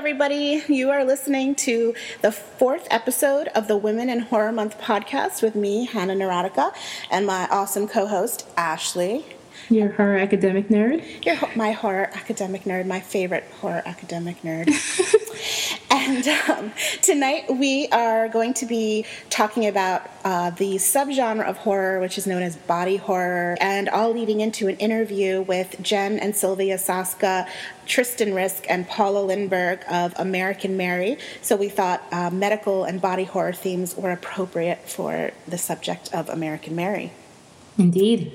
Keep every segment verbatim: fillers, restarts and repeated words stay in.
everybody. You are listening to the fourth episode of the Women in Horror Month podcast with me, Hannah Neurotica, and my awesome co-host, Ashley. Your horror academic nerd? You're my horror academic nerd, my favorite horror academic nerd. And um, tonight we are going to be talking about uh, the subgenre of horror, which is known as body horror, and all leading into an interview with Jen and Sylvia Saska, Tristan Risk, and Paula Lindberg of American Mary. So we thought uh, medical and body horror themes were appropriate for the subject of American Mary. Indeed.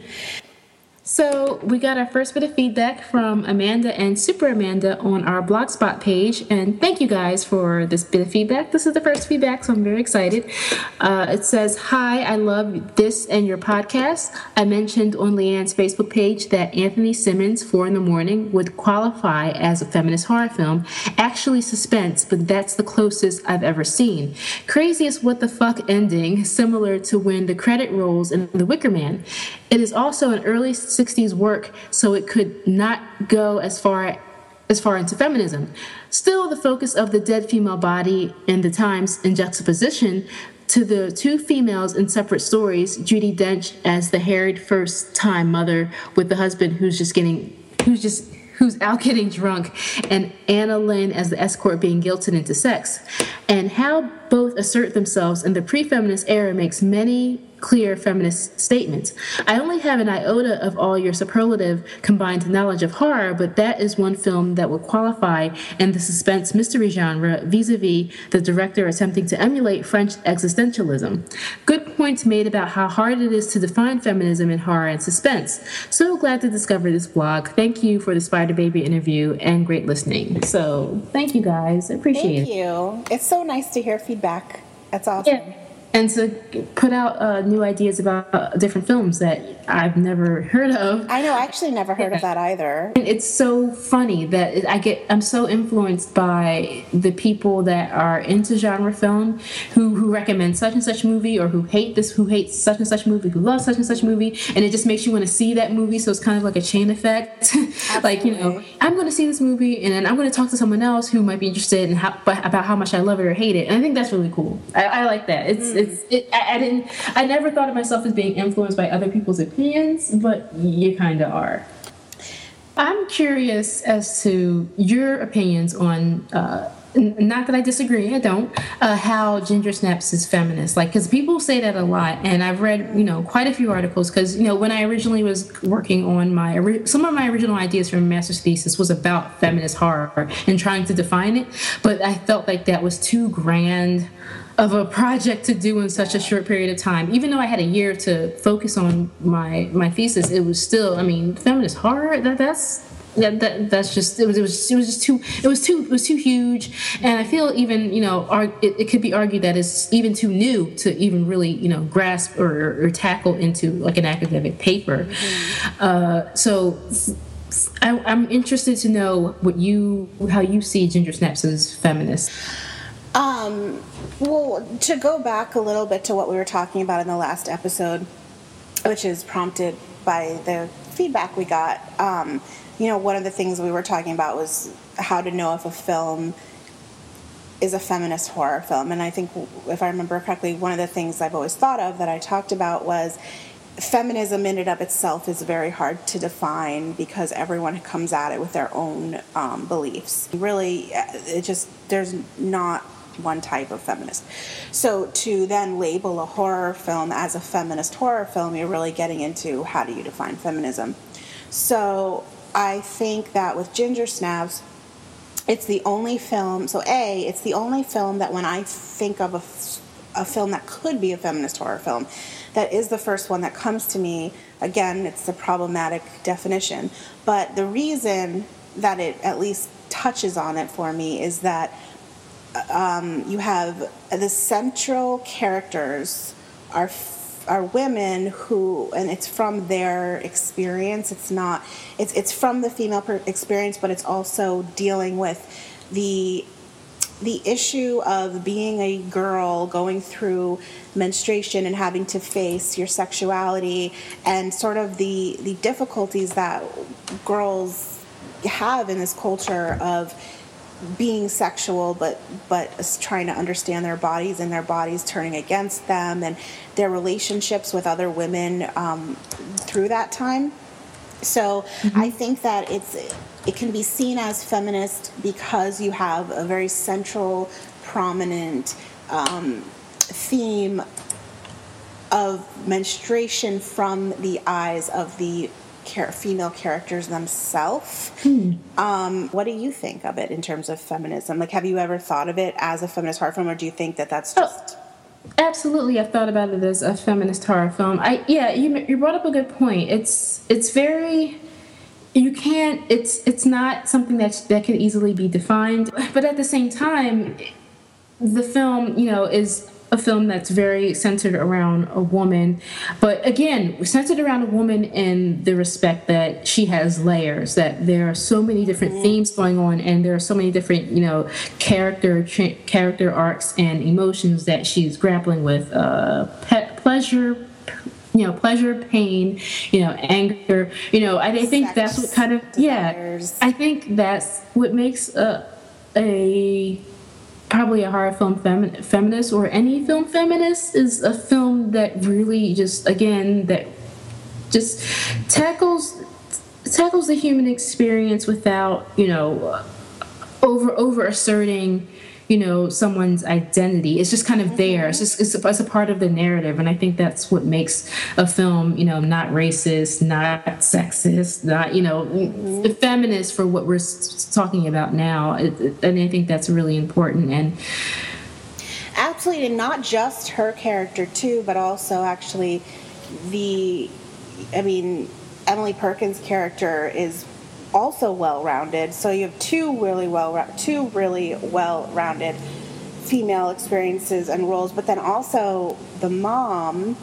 So we got our first bit of feedback from Amanda and Super Amanda on our Blogspot page, and thank you guys for this bit of feedback. This is the first feedback, so I'm very excited. Uh, it says, "Hi, I love this and your podcast. I mentioned on Leanne's Facebook page that Anthony Simmons' Four in the Morning would qualify as a feminist horror film. Actually suspense, but that's the closest I've ever seen. Craziest what the fuck ending, similar to when the credit rolls in The Wicker Man. It is also an early sixties work, so it could not go as far as far into feminism. Still, the focus of the dead female body in the times in juxtaposition to the two females in separate stories, Judi Dench as the harried first-time mother with the husband who's just getting, who's just who's out getting drunk, and Anna Lynn as the escort being guilted into sex, and how both assert themselves in the pre-feminist era makes many clear feminist statements. I only have an iota of all your superlative combined knowledge of horror, but that is one film that would qualify in the suspense mystery genre vis-a-vis the director attempting to emulate French existentialism. Good points made about how hard it is to define feminism in horror and suspense. So glad to discover this blog. Thank you for the Spider Baby interview and great listening." So thank you guys. I appreciate Thank it. you. It's so nice to hear feedback. That's awesome. Yeah. And to put out uh, new ideas about uh, different films that I've never heard of. I know, I actually never heard of that either. And it's so funny that it, I get, I'm so influenced by the people that are into genre film who, who recommend such and such movie, or who hate this, who hates such and such movie, who loves such and such movie. And it just makes you want to see that movie. So it's kind of like a chain effect. Like, you know, I'm going to see this movie and then I'm going to talk to someone else who might be interested in how, about how much I love it or hate it. And I think that's really cool. I, I like that. It's, mm. it's, it, I, I didn't, I never thought of myself as being influenced by other people's opinions, but you kind of are. I'm curious as to your opinions on, uh, n- not that I disagree, I don't, uh, how Ginger Snaps is feminist. Like, because people say that a lot, and I've read, you know, quite a few articles, because, you know, when I originally was working on my, ori- some of my original ideas for a master's thesis was about feminist horror and trying to define it, but I felt like that was too grand of a project to do in such a short period of time. Even though I had a year to focus on my my thesis, it was still, I mean, feminist horror, that that's that, that that's just it was it was it was just too it was too it was too huge. And I feel even, you know, arg- it, it could be argued that it's even too new to even really, you know, grasp or, or tackle into like an academic paper. Mm-hmm. Uh, so I, I'm interested to know what you how you see Ginger Snaps as feminist. Um, well, to go back a little bit to what we were talking about in the last episode, which is prompted by the feedback we got, um, you know, one of the things we were talking about was how to know if a film is a feminist horror film. And I think, if I remember correctly, one of the things I've always thought of that I talked about was feminism in and of itself is very hard to define because everyone comes at it with their own um, beliefs. Really, it just, there's not one type of feminist. So to then label a horror film as a feminist horror film, you're really getting into how do you define feminism. So I think that with Ginger Snaps, it's the only film, so A, it's the only film that when I think of a, a film that could be a feminist horror film, that is the first one that comes to me. Again, it's the problematic definition. But the reason that it at least touches on it for me is that um, you have the central characters are are women who, and it's from their experience. It's not, it's it's from the female per- experience, but it's also dealing with the the issue of being a girl going through menstruation and having to face your sexuality and sort of the the difficulties that girls have in this culture of being sexual, but but trying to understand their bodies and their bodies turning against them, and their relationships with other women um, through that time. So mm-hmm. I think that it's it can be seen as feminist because you have a very central, prominent um, theme of menstruation from the eyes of the female characters themselves. Hmm. Um, what do you think of it in terms of feminism? Like, have you ever thought of it as a feminist horror film, or do you think that that's just... Oh, absolutely, I've thought about it as a feminist horror film. I yeah, you you brought up a good point. It's it's very... You can't... It's it's not something that that can easily be defined, but at the same time, the film, you know, is a film that's very centered around a woman, but again, centered around a woman in the respect that she has layers, that there are so many different mm-hmm. themes going on, and there are so many different, you know, character tra- character arcs and emotions that she's grappling with. Uh, pet pleasure, you know, pleasure, pain, you know, anger. You know, I, I think Sex, that's what kind of desires. yeah. I think that's what makes a a probably a horror film femi- feminist, or any film feminist, is a film that really just, again, that just tackles tackles the human experience without, you know, over over asserting, you know, someone's identity. It's just kind of there. It's just it's a, it's a part of the narrative, and I think that's what makes a film, you know, not racist, not sexist, not, you know, mm-hmm. feminist for what we're s- talking about now. It, it, and I think that's really important. And absolutely, and not just her character too, but also actually the, I mean, Emily Perkins' character is also well-rounded. So you have two really well two really well-rounded female experiences and roles, but then also the mom,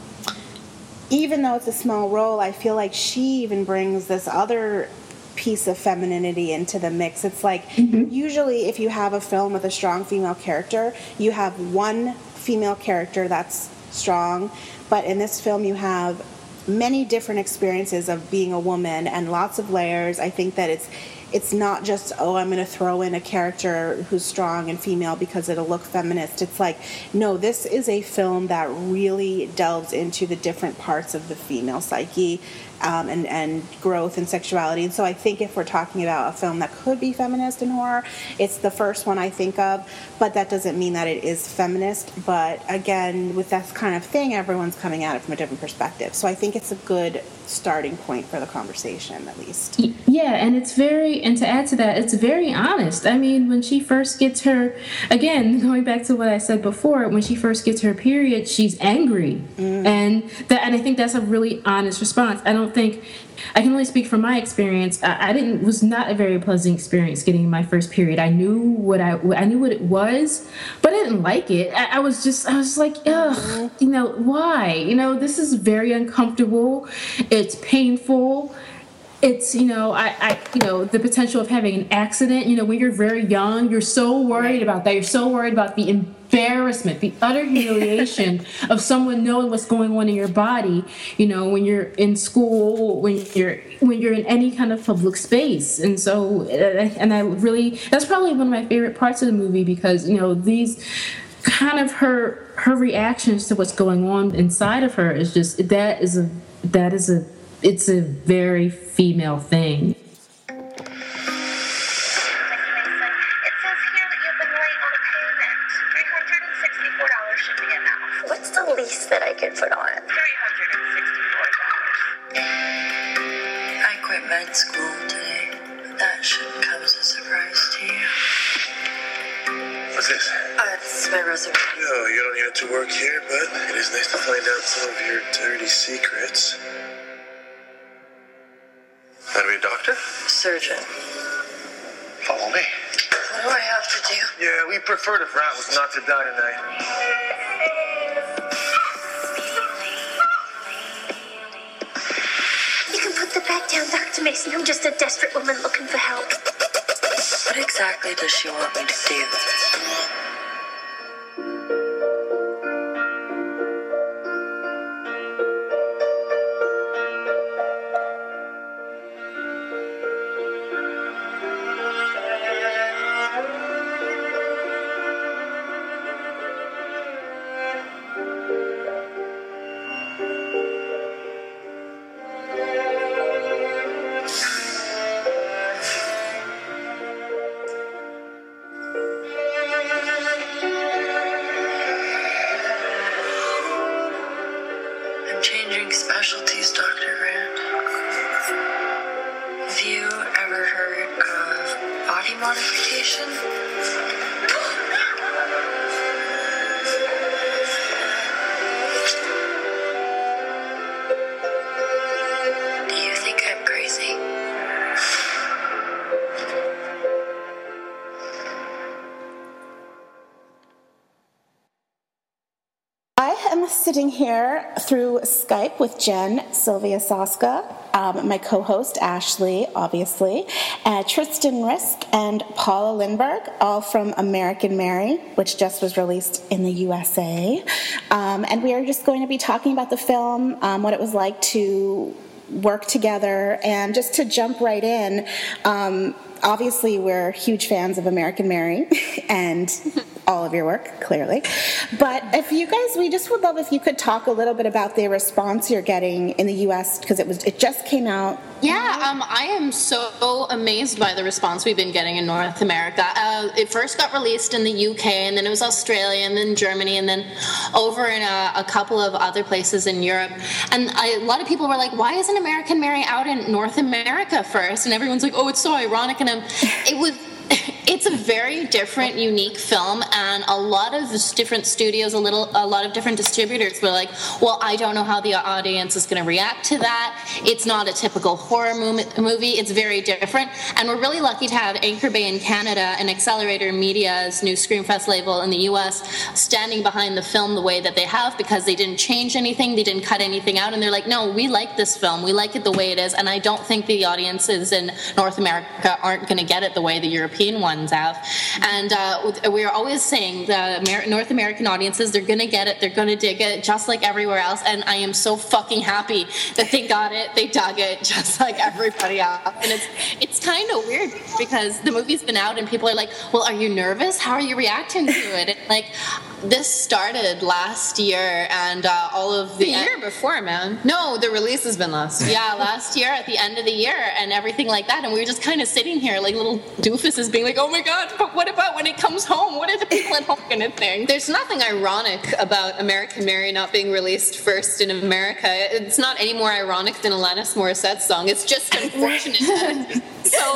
even though it's a small role, I feel like she even brings this other piece of femininity into the mix. It's like mm-hmm. usually if you have a film with a strong female character, you have one female character that's strong, but in this film you have many different experiences of being a woman and lots of layers. I think that it's it's not just, oh, I'm going to throw in a character who's strong and female because it'll look feminist. It's like, no, this is a film that really delves into the different parts of the female psyche um, and, and growth and sexuality. And so I think if we're talking about a film that could be feminist in horror, it's the first one I think of, but that doesn't mean that it is feminist. But again, with that kind of thing, everyone's coming at it from a different perspective. So I think it's a good starting point for the conversation, at least. Yeah, and it's very, and to add to that, it's very honest. I mean, when she first gets her, again, going back to what I said before, when she first gets her period, she's angry. Mm. And that, and I think that's a really honest response. I don't think, I can only speak from my experience. I, I didn't, was not a very pleasant experience getting my first period. I knew what I, I knew what it was, but I didn't like it. I, I was just, I was like, ugh, mm-hmm. you know, why? You know, this is very uncomfortable. It's painful. It's, you know, I, I, you know, the potential of having an accident. You know, when you're very young, you're so worried about that. You're so worried about the embarrassment, the utter humiliation of someone knowing what's going on in your body. You know, when you're in school, when you're when you're in any kind of public space. And so, and I really, that's probably one of my favorite parts of the movie, because, you know, these kind of her her reactions to what's going on inside of her is just, that is a that is a it's a very female thing. It says here that you've been late on a payment. three hundred sixty-four dollars should be enough. What's the least that I could put on it? three hundred sixty-four dollars. I quit med school today. That shouldn't come as a surprise to you. What's this? Uh, it's my resume. No, you don't need it to work here, but it is nice to find out some of your dirty secrets. How to be a doctor? Surgeon. Follow me. What do I have to do? Yeah, we prefer if Rat was not to die tonight. You can put the bag down, Doctor Mason. I'm just a desperate woman looking for help. What exactly does she want me to do? specialties, Doctor Grant. Have you ever heard of body modification? Do you think I'm crazy? I am sitting here through Skype with Jen, Sylvia Soska, um, my co-host Ashley, obviously, uh, Tristan Risk, and Paula Lindbergh, all from American Mary, which just was released in the U S A. Um, and we are just going to be talking about the film, um, what it was like to work together, and just to jump right in, um, obviously we're huge fans of American Mary and all of your work, clearly. But if you guys, we just would love if you could talk a little bit about the response you're getting in the U S, because it was it just came out. Yeah, um, I am so amazed by the response we've been getting in North America. Uh, it first got released in the U K, and then it was Australia, and then Germany, and then over in a, a couple of other places in Europe. And I, a lot of people were like, why isn't American Mary out in North America first? And everyone's like, oh, it's so ironic. And um, it was... It's a very different, unique film, and a lot of different studios, a little, a lot of different distributors were like, well, I don't know how the audience is going to react to that. It's not a typical horror movie. It's very different, and we're really lucky to have Anchor Bay in Canada and Accelerator Media's new Screamfest label in the U S standing behind the film the way that they have, because they didn't change anything, they didn't cut anything out, and they're like, no, we like this film, we like it the way it is, and I don't think the audiences in North America aren't going to get it the way the European ones have. And uh, we're always saying the Amer- North American audiences, they're going to get it, they're going to dig it, just like everywhere else. And I am so fucking happy that they got it, they dug it, just like everybody else. And it's it's kind of weird, because the movie's been out and people are like, well, are you nervous? How are you reacting to it? And like, this started last year, and uh, all of the... The year en- before, man. No, the release has been last year. Yeah, last year, at the end of the year, and everything like that. And we were just kind of sitting here like little doofuses being like, oh my god, but what about when it comes home? What are the people at home going to think? There's nothing ironic about American Mary not being released first in America. It's not any more ironic than Alanis Morissette's song. It's just unfortunate that it's so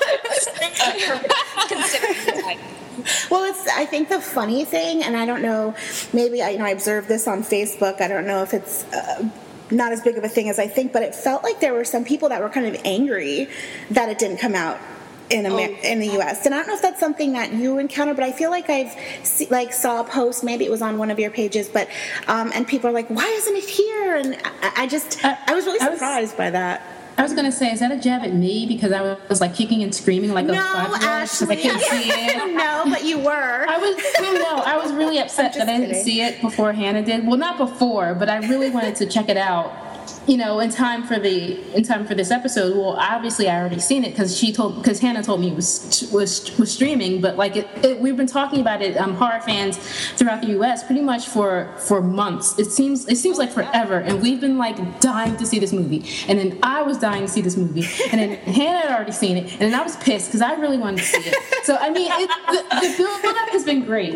long. Considering the time. Well, it's, I think the funny thing, and I don't know, maybe I, you know, I observed this on Facebook. I don't know if it's uh, not as big of a thing as I think, but it felt like there were some people that were kind of angry that it didn't come out in Amer- oh. in the U S. And I don't know if that's something that you encounter, but I feel like I've see, like saw a post, maybe it was on one of your pages, but um, and people are like, why isn't it here? And I, I just, uh, I was really surprised was, by that. I was gonna say, is that a jab at me because I was, was like kicking and screaming like no, a five-year-old because I couldn't see it? No, but you were. I was no, I was really upset that I didn't kidding. see it before Hannah did. Well, not before, but I really wanted to check it out. You know, in time for the in time for this episode. Well, obviously I already seen it because she told because Hannah told me it was was was streaming. But like it, it, we've been talking about it, um, horror fans throughout the U S pretty much for for months. It seems it seems like forever, and we've been like dying to see this movie. And then I was dying to see this movie, and then Hannah had already seen it, and then I was pissed because I really wanted to see it. So I mean, it, the, the build up has been great.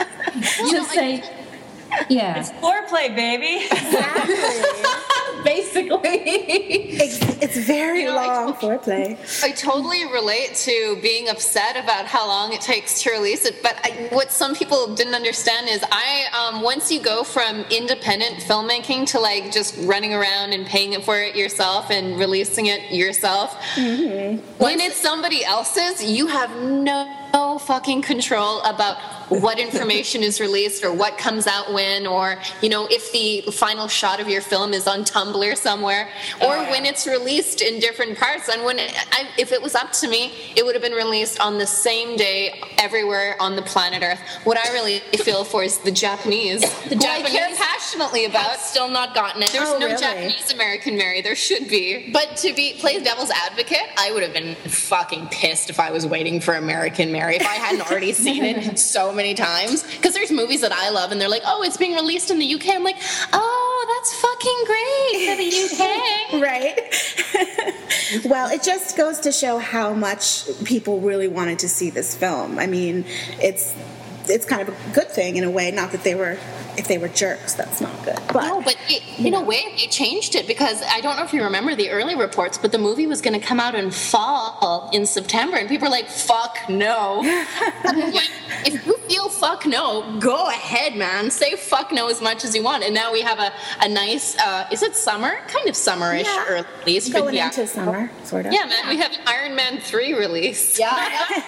You Just know, say. Yeah. It's foreplay, baby. Exactly. Basically. It's, it's very You know, long I, foreplay. I totally relate to being upset about how long it takes to release it, but I, what some people didn't understand is I, um, once you go from independent filmmaking to like just running around and paying it for it yourself and releasing it yourself, mm-hmm. when it's somebody else's, you have no no fucking control about what information is released or what comes out when, or you know, if the final shot of your film is on Tumblr somewhere, or uh, when it's released in different parts. And when it, I, if it was up to me, it would have been released on the same day everywhere on the planet Earth. What I really feel for is the Japanese, the who Japanese I care passionately about, have still not gotten it. There's oh, no really? Japanese American Mary. There should be. But to be play devil's advocate, I would have been fucking pissed if I was waiting for American Mary, if I hadn't already seen it so many times. Because there's movies that I love and they're like, oh, it's being released in the U K. I'm like, oh, that's fucking great for the U K. Right? Well, it just goes to show how much people really wanted to see this film. I mean, it's it's kind of a good thing in a way. Not that they were, if they were jerks, that's not good. But no, but it, in a way, they changed it because I don't know if you remember the early reports, but the movie was going to come out in fall in September, and people were like, "Fuck no." If you feel fuck no, go ahead, man. Say fuck no as much as you want. And now we have a a nice, uh, is it summer? Kind of summerish Yeah. release. going yeah. into summer, sort of. Yeah, man, we have an Iron Man three release. Yeah.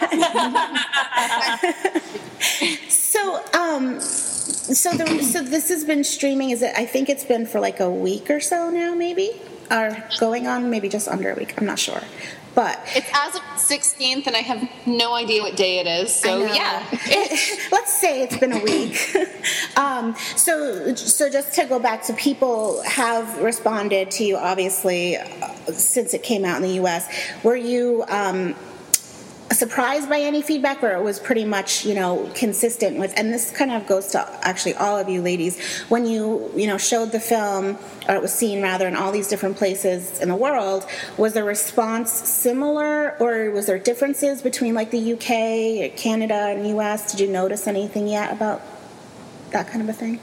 So, um, so the, so this has been streaming. Is it? I think it's been for like a week or so now, maybe, or going on maybe just under a week. I'm not sure, but It's as of the sixteenth, and I have no idea what day it is. So, I know. yeah. Let's say it's been a week. um, so, so just to go back, so people have responded to you, obviously, uh, since it came out in the U S. Were you um, surprised by any feedback, or it was pretty much, you know, consistent with? And this kind of goes to actually all of you ladies. When you, you know, showed the film, or it was seen rather, in all these different places in the world, was the response similar, or was there differences between like the U K, Canada, and U S? Did you notice anything yet about that kind of a thing?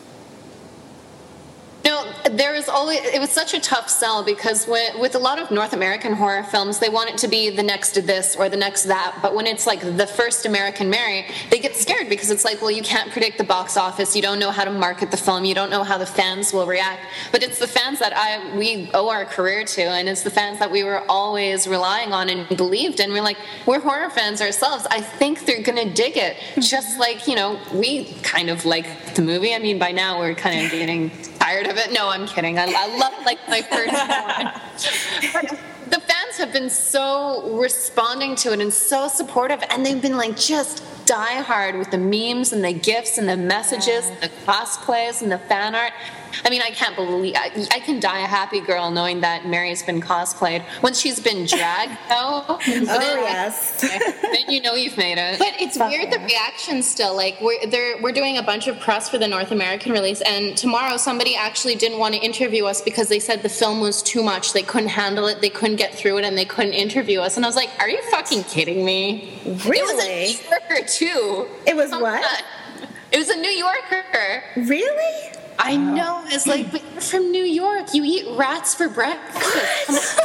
No, there is always, it was such a tough sell because with, with a lot of North American horror films, they want it to be the next this or the next that. But when it's like the first American Mary, they get scared because it's like, well, you can't predict the box office. You don't know how to market the film. You don't know how the fans will react. But it's the fans that I we owe our career to, and it's the fans that we were always relying on and believed in. We're like, we're horror fans ourselves. I think they're going to dig it. Just like, you know, we kind of like the movie. I mean, by now we're kind of getting tired of it. No, I'm kidding. I, I love like my first one. But the fans have been so responding to it and so supportive, and they've been like just die hard with the memes and the gifs and the messages, and the cosplays and the fan art. I mean, I can't believe I, I can die a happy girl knowing that Mary's been cosplayed. Once she's been dragged, though, Oh, then, yes. then you know you've made it. But it's Fuck weird yeah. the reaction still. Like we're there, we're doing a bunch of press for the North American release, and tomorrow somebody actually didn't want to interview us because they said the film was too much. They couldn't handle it. They couldn't get through it, and they couldn't interview us. And I was like, "Are you fucking kidding me?" Really? It was a New Yorker too. It was Come what? on. It was a New Yorker. Really? I know. It's like, but you're from New York. You eat rats for breakfast.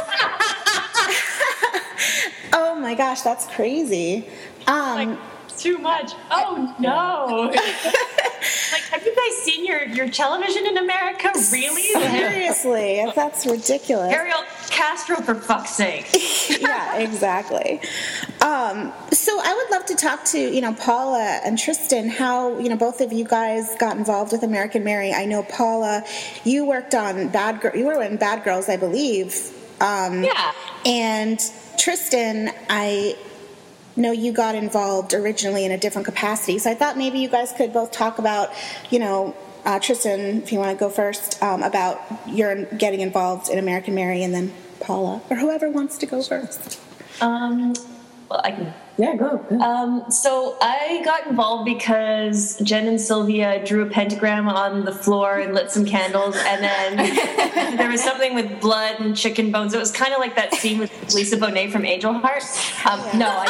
Oh my gosh, that's crazy. Um, Too much. Oh no! Like, have you guys seen your your television in America? Really? seriously, that's ridiculous. Ariel Castro, for fuck's sake. Yeah, exactly. Um, so I would love to talk to, you know, Paula and Tristan, how, you know, both of you guys got involved with American Mary. I know, Paula, you worked on Bad Girl, you were in Bad Girls, I believe. Um, Yeah. And Tristan, I know you got involved originally in a different capacity. So I thought maybe you guys could both talk about, you know, uh, Tristan, if you want to go first, um, about your getting involved in American Mary, and then Paula, or whoever wants to go first. Um, well, I can. Yeah, go. go. Um, so I got involved because Jen and Sylvia drew a pentagram on the floor and lit some candles, and then there was something with blood and chicken bones. It was kind of like that scene with Lisa Bonet from Angel Heart. Um, no, I,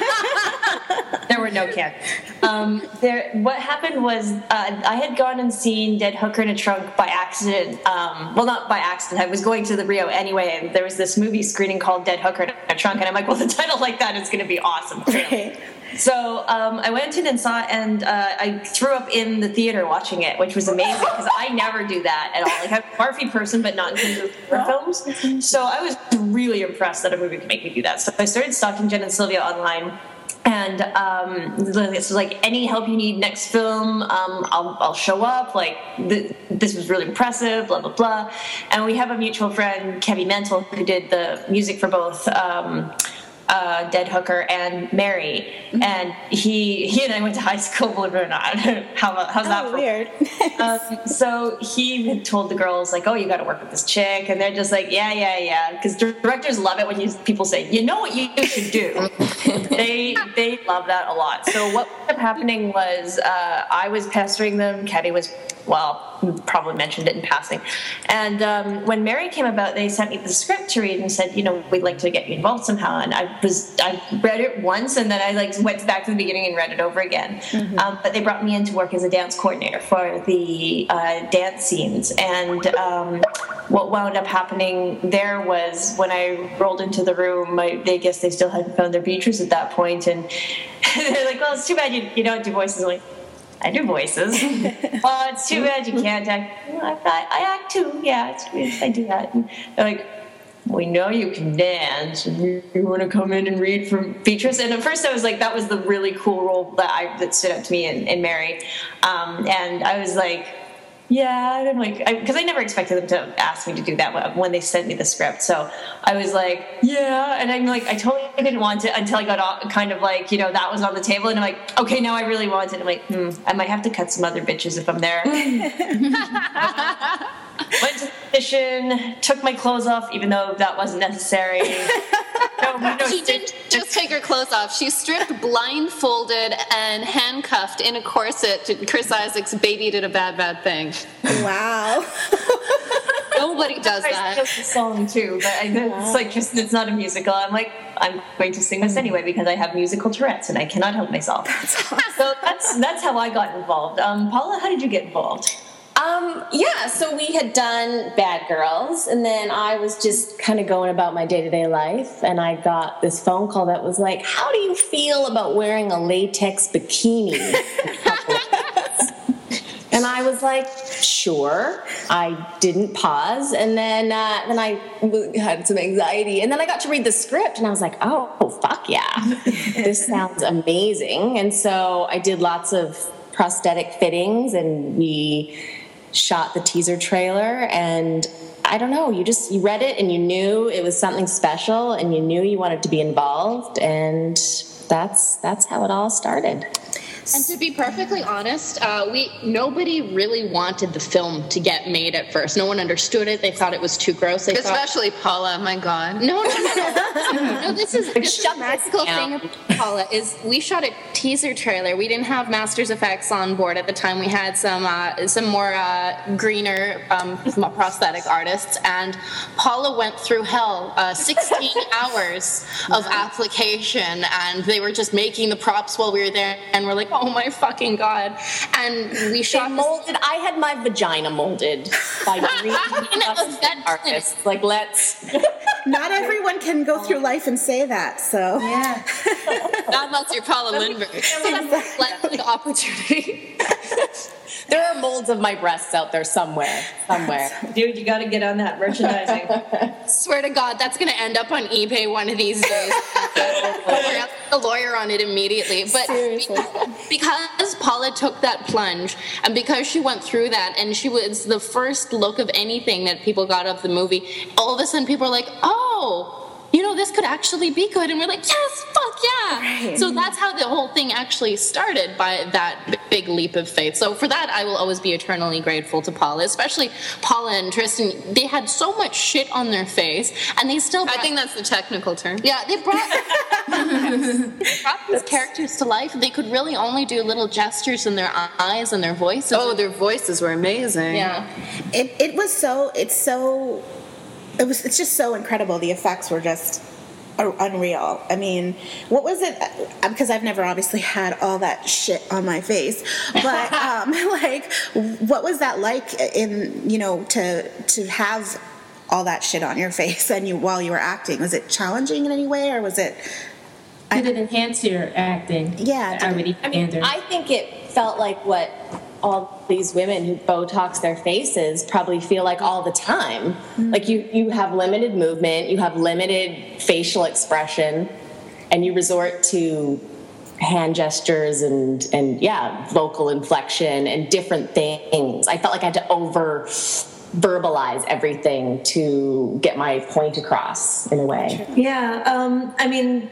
I, there were no candles. Um, there, what happened was uh, I had gone and seen Dead Hooker in a Trunk by accident. Um, well, not by accident. I was going to the Rio anyway, and there was this movie screening called Dead Hooker in a Trunk, and I'm like, well, the title like that is going to be awesome. Right. So um, I went in and saw it, and uh, I threw up in the theater watching it, which was amazing because I never do that at all. Like, I'm a Murphy person, but not in terms of horror films. So I was really impressed that a movie could make me do that. So I started stalking Jen and Sylvia online. And um, this was like, any help you need next film, um, I'll, I'll show up. Like, th- this was really impressive, blah, blah, blah. And we have a mutual friend, Kevin Mental, who did the music for both um, uh, Dead Hooker and Mary. Mm-hmm. And he he and I went to high school, believe it or not. How, how's that Oh, for weird. um, so he had told the girls, like, oh, you got to work with this chick. And they're just like, yeah, yeah, yeah. Because directors love it when you, people say, you know what you should do. they they love that a lot. So what ended up happening was uh, I was pestering them. Caddy was, well, probably mentioned it in passing. And um, when Mary came about, they sent me the script to read and said, you know, we'd like to get you involved somehow. And I was I read it once and then I like went back to the beginning and read it over again. Mm-hmm. Um, but they brought me in to work as a dance coordinator for the uh, dance scenes, and um, what wound up happening there was when I rolled into the room, I, I guess they still hadn't found their Beatrice at that point, and they're like, "Well, it's too bad you you don't do voices." I'm like, I do voices. Well, it's too bad you can't act. Well, I, I act too. Yeah, it's, it's, I do that. And they're like, we know you can dance. You, you want to come in and read from Beatrice? And at first I was like, that was the really cool role that I that stood out to me in, in Mary. Um, and I was like, yeah, and I'm like, because I, I never expected them to ask me to do that when they sent me the script. So I was like, yeah, and I'm like, I totally didn't want it until I got all, kind of like, you know, that was on the table, and I'm like, okay, now I really want it. I'm like, hmm, I might have to cut some other bitches if I'm there. Went to the audition, took my clothes off, even though that wasn't necessary. No, no, she didn't just take her clothes off. She stripped, blindfolded, and handcuffed in a corset to Chris Isaak's "Baby Did a Bad Bad Thing." Wow. Nobody does that. It's a song too, but I, it's like just it's not a musical. I'm like, I'm going to sing this anyway because I have musical Tourette's and I cannot help myself. That's awesome. So that's that's how I got involved. Um, Paula, how did you get involved? Um, yeah, so we had done Bad Girls, and then I was just kind of going about my day-to-day life, and I got this phone call that was like, how do you feel about wearing a latex bikini? And I was like, sure. I didn't pause, and then uh, then I had some anxiety, and then I got to read the script, and I was like, oh, fuck yeah. This sounds amazing. And so I did lots of prosthetic fittings, and we shot the teaser trailer, and I don't know, you just you read it and you knew it was something special and you knew you wanted to be involved, and that's that's how it all started. And to be perfectly honest, uh, we nobody really wanted the film to get made at first. No one understood it. They thought it was too gross. They Especially thought, Paula. My God. No, no, no, no. no this is this the magical thing about Paula is we shot a teaser trailer. We didn't have Masters Effects on board at the time. We had some uh, some more uh, greener um, prosthetic artists, and Paula went through hell. Uh, sixteen hours of application, and they were just making the props while we were there, and we're like, oh my fucking God. And we shot they molded, I had my vagina molded by green artists. Like, let's... Not everyone can go through life and say that, so... Yeah. Not unless you're Paula Lindbergh. That's an opportunity. There are molds of my breasts out there somewhere. Somewhere. Dude, you got to get on that merchandising. Swear to God, that's going to end up on eBay one of these days. A lawyer on it immediately. But Seriously. because Paula took that plunge, and because she went through that, and she was the first look of anything that people got of the movie, all of a sudden people are like, oh, you know, this could actually be good. And we're like, yes, fuck yeah. Right. So that's how the whole thing actually started, by that big leap of faith. So for that, I will always be eternally grateful to Paula, especially Paula and Tristan. They had so much shit on their face, and they still brought, I think that's the technical term. Yeah, they brought, they brought these characters to life. They could really only do little gestures in their eyes and their voices. Oh, their voices were amazing. Yeah. It, it was so, it's so... It was. It's just so incredible. The effects were just unreal. I mean, what was it? Because I've never obviously had all that shit on my face, but um, like, what was that like? In you know, to to have all that shit on your face and you while you were acting, was it challenging in any way, or was it? Did it enhance your acting? Yeah. Already I mean, I think it felt like what all these women who Botox their faces probably feel like all the time. Mm-hmm. Like you, you have limited movement, you have limited facial expression, and you resort to hand gestures and, and yeah, vocal inflection and different things. I felt like I had to over verbalize everything to get my point across in a way. Yeah, um, I mean...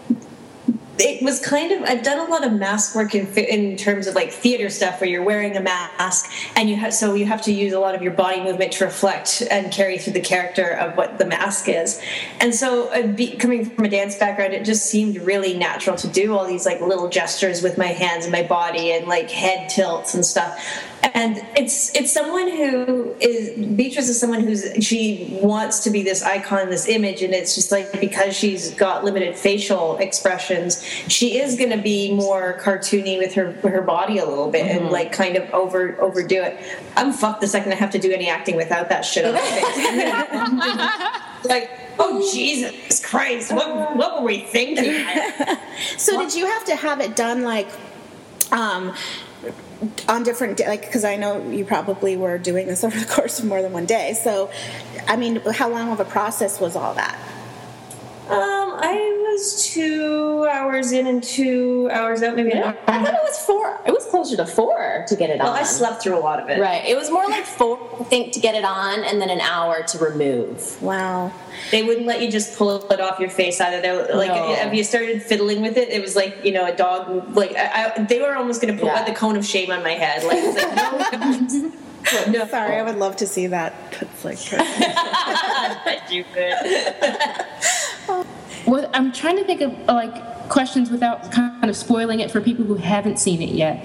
It was kind of, I've done a lot of mask work in, in terms of like theater stuff where you're wearing a mask and you have, so you have to use a lot of your body movement to reflect and carry through the character of what the mask is. And so uh, be, coming from a dance background, it just seemed really natural to do all these like little gestures with my hands and my body and like head tilts and stuff. and it's it's someone who is Beatrice is someone who's she wants to be this icon, this image, and it's just like because she's got limited facial expressions, she is going to be more cartoony with her with her body a little bit, mm-hmm. and like kind of over overdo it. I'm fucked the second I have to do any acting without that shit on my face. Like, oh Jesus Christ, what what were we thinking? So did you have to have it done like um on different like because I know you probably were doing this over the course of more than one day, so I mean how long of a process was all that? Um, I was two hours in and two hours out, maybe. Yeah. I thought it was four. It was closer to four to get it well, on. I slept through a lot of it. Right. It was more like four, I think, to get it on, and then an hour to remove. Wow. They wouldn't let you just pull it off your face either. They're like, No. if you started fiddling with it, it was like, you know, a dog. Like, I, I, they were almost going to put Yeah. the cone of shame on my head. Like, it's like no. No, sorry, I would love to see that. It's like Bet you could. Well, I'm trying to think of like questions without kind of spoiling it for people who haven't seen it yet.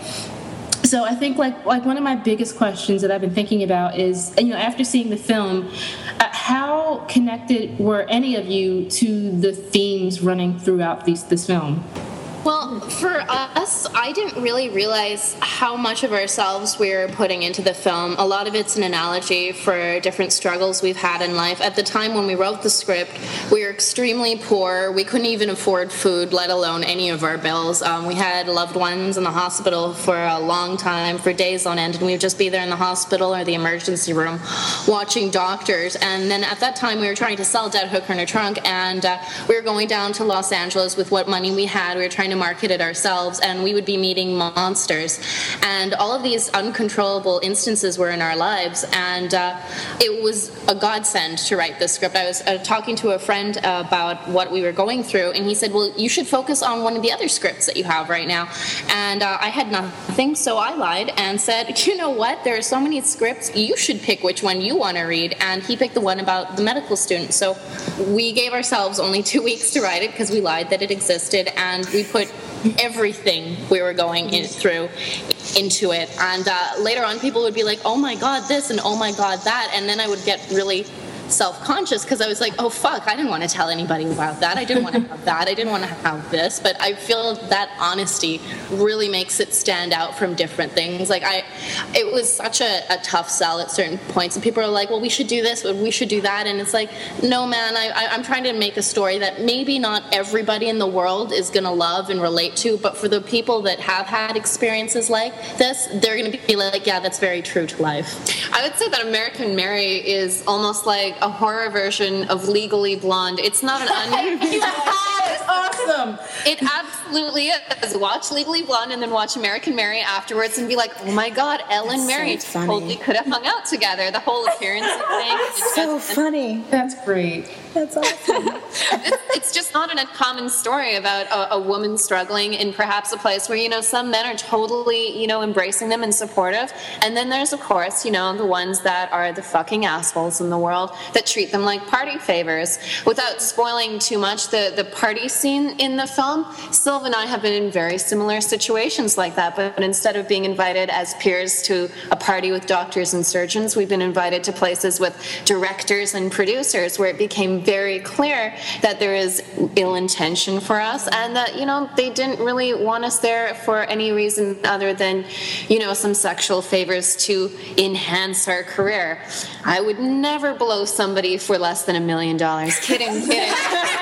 So I think like like one of my biggest questions that I've been thinking about is, you know, after seeing the film, uh, how connected were any of you to the themes running throughout these, this film? Well, for us, I didn't really realize how much of ourselves we were putting into the film. A lot of it's an analogy for different struggles we've had in life. At the time when we wrote the script, we were extremely poor. We couldn't even afford food, let alone any of our bills. Um, we had loved ones in the hospital for a long time, for days on end, and we would just be there in the hospital or the emergency room watching doctors. And then at that time, we were trying to sell Dead Hooker in a Trunk, and uh, we were going down to Los Angeles with what money we had. We were trying to market it ourselves, and we would be meeting monsters, and all of these uncontrollable instances were in our lives, and uh, it was a godsend to write this script. I was uh, talking to a friend uh, about what we were going through, and he said, well, you should focus on one of the other scripts that you have right now. And uh, I had nothing, so I lied and said, you know what, there are so many scripts, you should pick which one you want to read. And he picked the one about the medical student. So we gave ourselves only two weeks to write it because we lied that it existed, and we put everything we were going in, through into it. And uh, later on, people would be like, oh my god this and oh my god that, and then I would get really self-conscious because I was like, oh fuck, I didn't want to tell anybody about that. I didn't want to have that. I didn't want to have this. But I feel that honesty really makes it stand out from different things. Like I, it was such a, a tough sell at certain points, and people are like, well, we should do this, we should do that, and it's like, no man, I, I, I'm trying to make a story that maybe not everybody in the world is going to love and relate to, but for the people that have had experiences like this, they're going to be like, yeah, that's very true to life. I would say that American Mary is almost like a horror version of Legally Blonde. It's not an onion. That's awesome. It absolutely is. Watch Legally Blonde and then watch American Mary afterwards and be like, oh my god, Elle and Mary so funny. totally could have hung out together. The whole appearance thing. So funny. That's great. That's awesome. it's, it's just not an uncommon story about a, a woman struggling in perhaps a place where, you know, some men are totally, you know, embracing them and supportive. And then there's, of course, you know, the ones that are the fucking assholes in the world that treat them like party favors. Without spoiling too much the, the party scene in the film, Sylv and I have been in very similar situations like that. But instead of being invited as peers to a party with doctors and surgeons, we've been invited to places with directors and producers where it became very clear that there is ill intention for us, and that, you know, they didn't really want us there for any reason other than, you know, some sexual favors to enhance our career. I would never blow somebody for less than a million dollars. Kidding, kidding.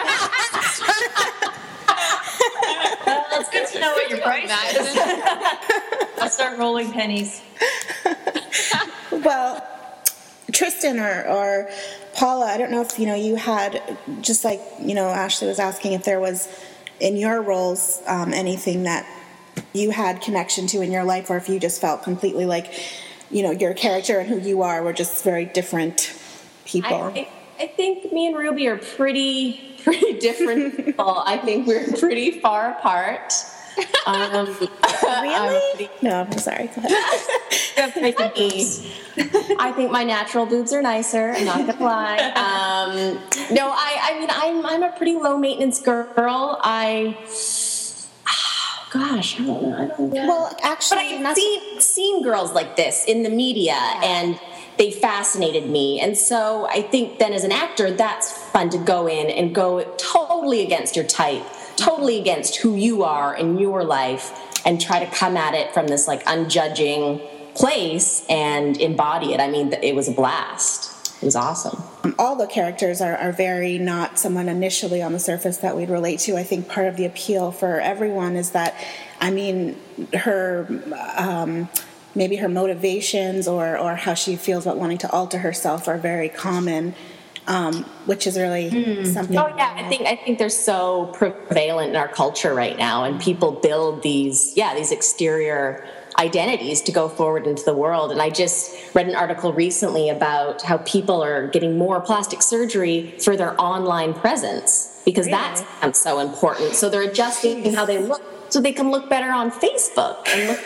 Well, it's good to know what your price is. I'll start rolling pennies. Well, Tristan or, or Paula, I don't know if, you know, you had, just like, you know, Ashley was asking if there was, in your roles, um, anything that you had connection to in your life, or if you just felt completely like, you know, your character and who you are were just very different people. I, I, I think me and Ruby are pretty, pretty different people. I think we're pretty far apart. Um, Really? Pretty, no, I'm sorry. Go ahead. I think my natural boobs are nicer. I'm not gonna lie. Um, no, I, I mean, I'm, I'm a pretty low maintenance girl. I, gosh, I don't know. I don't know. Well, actually, but I've seen seen girls like this in the media, and they fascinated me. And so I think then as an actor, that's fun to go in and go totally against your type, totally against who you are in your life, and try to come at it from this like unjudging place and embody it. I mean, it was a blast. It was awesome. All the characters are, are very not someone initially on the surface that we'd relate to. I think part of the appeal for everyone is that, I mean, her... Um, maybe her motivations or, or how she feels about wanting to alter herself are very common, um, which is really mm. something. Oh yeah, I think I think they're so prevalent in our culture right now, and people build these yeah these exterior identities to go forward into the world. And I just read an article recently about how people are getting more plastic surgery for their online presence because really? That's become so important. So they're adjusting how they look so they can look better on Facebook and look.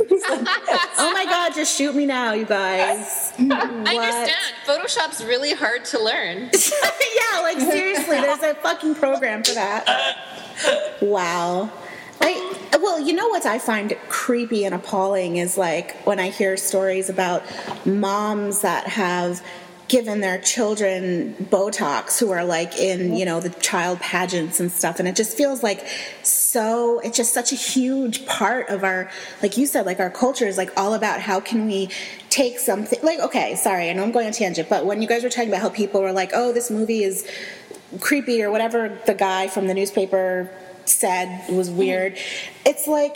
Oh my God, just shoot me now, you guys. I understand. Photoshop's really hard to learn. Yeah, like seriously, there's a fucking program for that. Wow. I well, you know what I find creepy and appalling is like when I hear stories about moms that have given their children Botox who are like in, you know, the child pageants and stuff. And it just feels like so, it's just such a huge part of our, like you said, like our culture is like all about how can we take something, like, okay, sorry, I know I'm going on a tangent, but when you guys were talking about how people were like, oh, this movie is creepy or whatever the guy from the newspaper said was weird. It's like,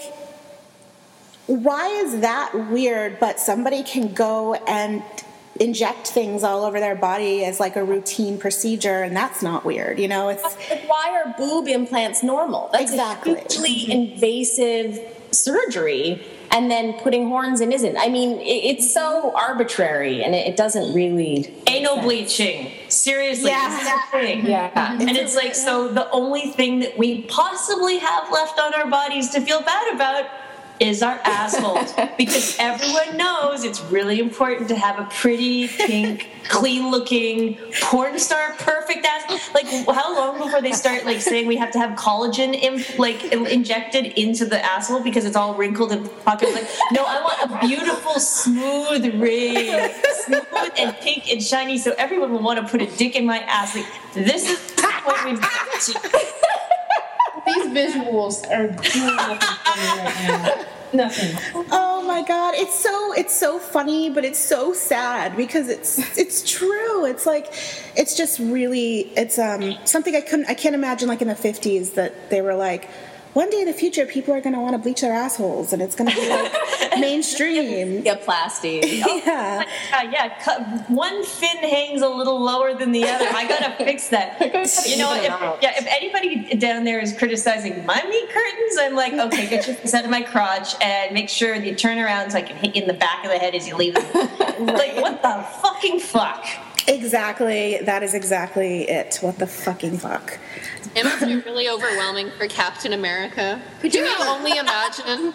why is that weird, but somebody can go and inject things all over their body as like a routine procedure, and that's not weird, you know? It's like, why are boob implants normal? That's exactly. a hugely invasive surgery, and then putting horns in isn't. I mean, it, it's so arbitrary, and it, it doesn't really. Anal bleaching, seriously, yeah, is that thing? Yeah, and it's like so. The only thing that we possibly have left on our bodies to feel bad about is our assholes, because everyone knows it's really important to have a pretty, pink, clean-looking, porn star perfect ass. Like, how long before they start like saying we have to have collagen in, like injected into the asshole because it's all wrinkled and fucking like? No, I want a beautiful, smooth ring, smooth and pink and shiny, so everyone will want to put a dick in my ass. Like, this is what we've got to. These visuals are doing nothing for me right now. Nothing. Oh my God, it's so it's so funny, but it's so sad because it's it's true. It's like it's just really it's um something I couldn't I can't imagine like in the fifties that they were like, one day in the future people are going to want to bleach their assholes and it's going to be like mainstream. Get plastic. Yeah. Uh, yeah, cut, one fin hangs a little lower than the other. I gotta fix that. You know, if, yeah, if anybody down there is criticizing my meat curtains, I'm like, okay, get your face out of my crotch and make sure you turn around so I can hit you in the back of the head as you leave. Like, what the fucking fuck? Exactly. That is exactly it. What the fucking fuck? It must be really overwhelming for Captain America. Could you only imagine?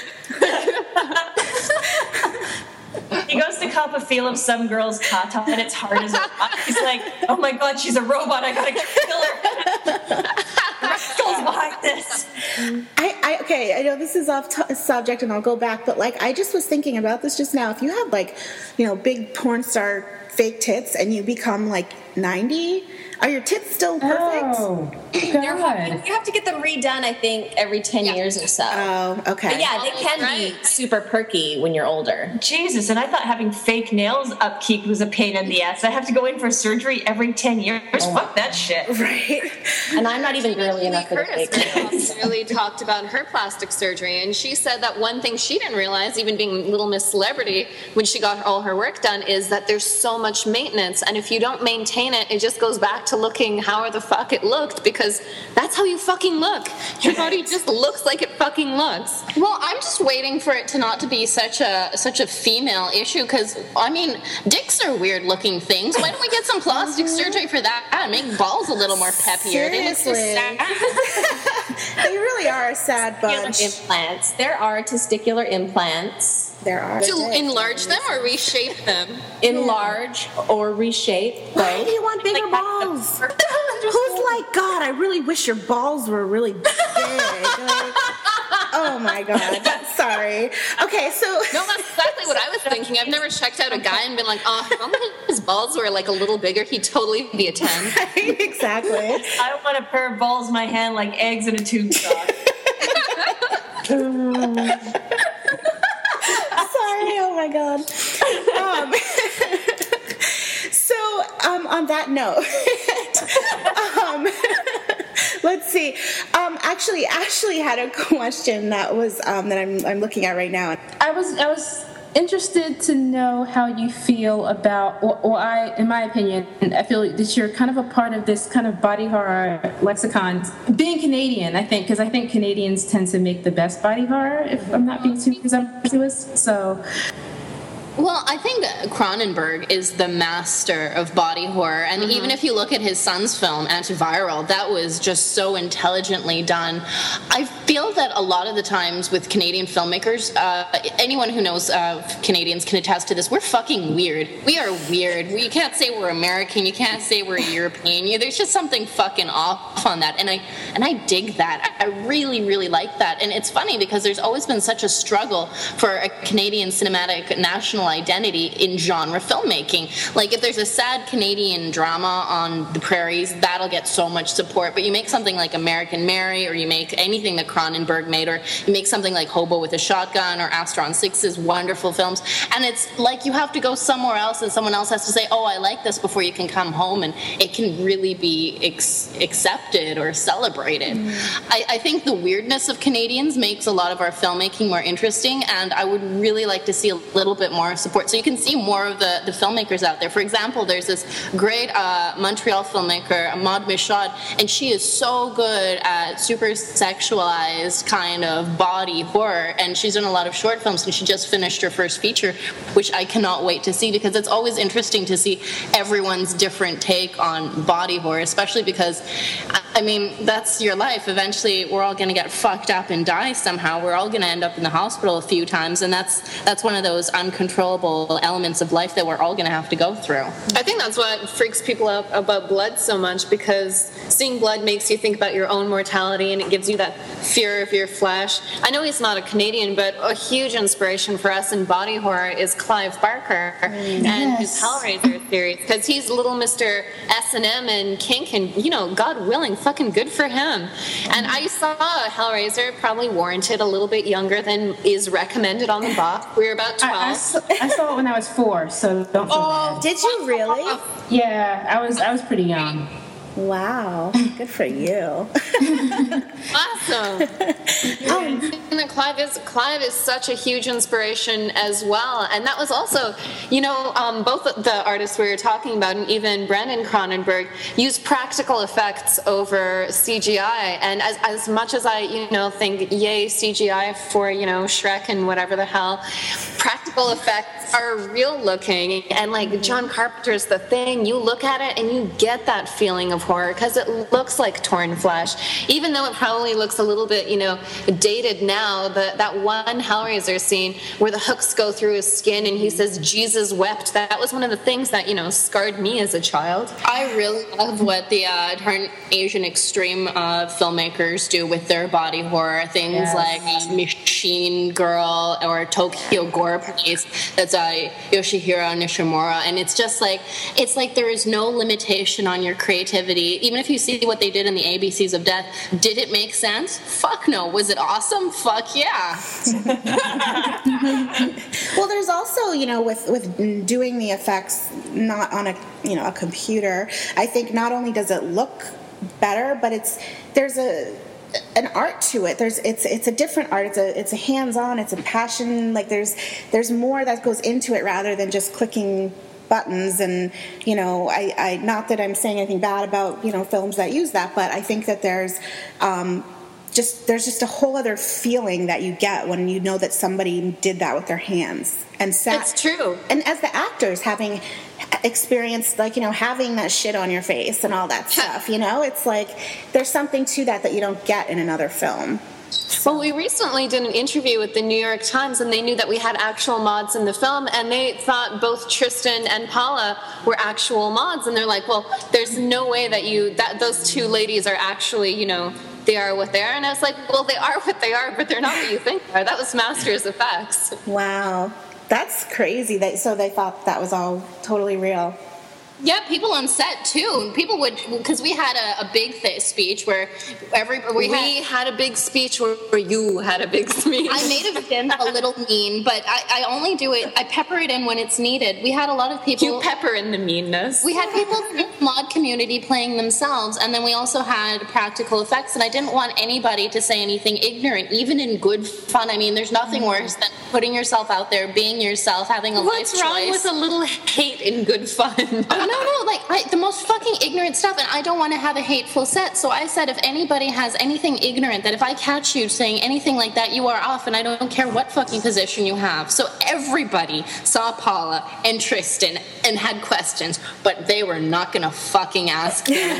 He goes to cop a feel of some girl's tata and it's hard as a rock. He's like, oh my God, she's a robot. I gotta kill her. Rascals behind this. I, I okay, I know this is off t- subject and I'll go back, but like I just was thinking about this just now. If you have like, you know, big porn star fake tits and you become like ninety, are your tits still perfect? Oh, God. You have to get them redone, I think, every ten yeah. years or so. Oh, okay. But yeah, they can right. be super perky when you're older. Jesus, and I thought having fake nails upkeep was a pain in the ass. I have to go in for surgery every ten years. Oh. Fuck that shit. Right. And I'm not even girly enough for the fake nails. Really talked about her plastic surgery, and she said that one thing she didn't realize, even being Little Miss Celebrity, when she got all her work done, is that there's so much maintenance, and if you don't maintain it, it just goes back to looking how the fuck it looked, because that's how you fucking look. Your body just looks like it fucking looks. Well, I'm just waiting for it to not to be such a such a female issue, because I mean, dicks are weird looking things. Why don't we get some plastic surgery for that and make balls a little more peppier? They look so sad. They really are a sad bunch. Implants. There are testicular implants. There are. To enlarge them or reshape them? Enlarge or reshape. Why do you want bigger like balls? Who's like, God, I really wish your balls were really big. Like, Oh my god. Sorry. Okay, so No, that's exactly what I was thinking. I've never checked out a guy and been like, oh, if only his balls were like a little bigger, he'd totally be a ten. Exactly. I want a pair of balls in my hand like eggs in a tube sock. Sorry, oh my god. Um, so, um, on that note, um, let's see. Um, actually, Ashley had a question that was um, that I'm I'm looking at right now. I was I was interested to know how you feel about, or, or I, in my opinion, I feel that you're kind of a part of this kind of body horror lexicon. Being Canadian, I think, because I think Canadians tend to make the best body horror, if I'm not being too presumptuous. So. Well, I think Cronenberg is the master of body horror, and mm-hmm. even if you look at his son's film, Antiviral, that was just so intelligently done. I feel that a lot of the times with Canadian filmmakers, uh, anyone who knows uh, Canadians can attest to this, we're fucking weird. We are weird. You can't say we're American, you can't say we're European. You, there's just something fucking off on that, and I and I dig that. I really, really like that, and it's funny because there's always been such a struggle for a Canadian cinematic national identity in genre filmmaking. Like, if there's a sad Canadian drama on the prairies, that'll get so much support, but you make something like American Mary, or you make anything that Cronenberg made, or you make something like Hobo with a Shotgun, or Astron Six's wonderful films, and it's like you have to go somewhere else, and someone else has to say, oh, I like this, before you can come home, and it can really be ex- accepted or celebrated. Mm. I, I think the weirdness of Canadians makes a lot of our filmmaking more interesting, and I would really like to see a little bit more support, so you can see more of the, the filmmakers out there. For example, there's this great uh, Montreal filmmaker, Maud Michaud, and she is so good at super sexualized kind of body horror, and she's done a lot of short films, and she just finished her first feature, which I cannot wait to see, because it's always interesting to see everyone's different take on body horror, especially because, I mean, that's your life. Eventually, we're all going to get fucked up and die somehow. We're all going to end up in the hospital a few times, and that's that's one of those uncontrollable elements of life that we're all going to have to go through. I think that's what freaks people out about blood so much, because seeing blood makes you think about your own mortality, and it gives you that fear of your flesh. I know he's not a Canadian, but a huge inspiration for us in body horror is Clive Barker yes. and his Hellraiser series, because he's little Mister S and M and kink, and, you know, God willing, fucking good for him. And I saw Hellraiser, probably warranted, a little bit younger than is recommended on the box. We were about twelve. I, I, I saw it when I was four, so don't feel Oh, bad. did you really? Yeah, I was I was pretty young. Wow, good for you. Awesome. um, and Clive is Clive is such a huge inspiration as well, and that was also, you know, um, both the artists we were talking about, and even Brandon Cronenberg, used practical effects over C G I. And as as much as I, you know, think yay C G I for, you know, Shrek and whatever the hell, practical effects are real looking, and like John Carpenter's The Thing, you look at it and you get that feeling of horror because it looks like torn flesh, even though it probably looks a little bit, you know, dated now. The, that one Hellraiser scene where the hooks go through his skin and he says Jesus wept, that was one of the things that, you know, scarred me as a child. I really love what the uh, Turn Asian extreme uh, filmmakers do with their body horror, things yes. like uh, Machine Girl or Tokyo Gore Police. That's uh, Yoshihiro Nishimura, and it's just like, it's like there is no limitation on your creativity. Even if you see what they did in the A B Cs of Death, did it make sense? Fuck no. Was it awesome? Fuck yeah. Well, there's also, you know, with with doing the effects not on a, you know, a computer, I think not only does it look better, but it's there's a an art to it. There's it's it's a different art. It's a it's a hands-on. It's a passion. Like there's there's more that goes into it rather than just clicking buttons. And, you know, I, I not that I'm saying anything bad about, you know, films that use that, but I think that there's um, just there's just a whole other feeling that you get when you know that somebody did that with their hands and sat. It's true. And as the actors, having experienced, like, you know, having that shit on your face and all that stuff, you know, it's like there's something to that that you don't get in another film. Well, we recently did an interview with the New York Times, and they knew that we had actual mods in the film, and they thought both Tristan and Paula were actual mods, and they're like, well, there's no way that you that those two ladies are actually, you know, they are what they are. And I was like, well, they are what they are, but they're not what you think they are. That was Masters Effects. Wow. That's crazy. They, so they thought that was all totally real. Yeah, people on set too. People would, because we had a, a big th- speech where every we, we had, had a big speech where, where you had a big speech. I may have been a little mean, but I, I only do it. I pepper it in when it's needed. We had a lot of people. You pepper in the meanness. We had people from the mod community playing themselves, and then we also had practical effects. And I didn't want anybody to say anything ignorant, even in good fun. I mean, there's nothing mm. worse than putting yourself out there, being yourself, having a What's life choice. What's wrong with a little hate in good fun? No, no, like I, the most fucking ignorant stuff, and I don't want to have a hateful set. So I said, if anybody has anything ignorant, that if I catch you saying anything like that, you are off, and I don't care what fucking position you have. So everybody saw Paula and Tristan and had questions, but they were not gonna fucking ask them.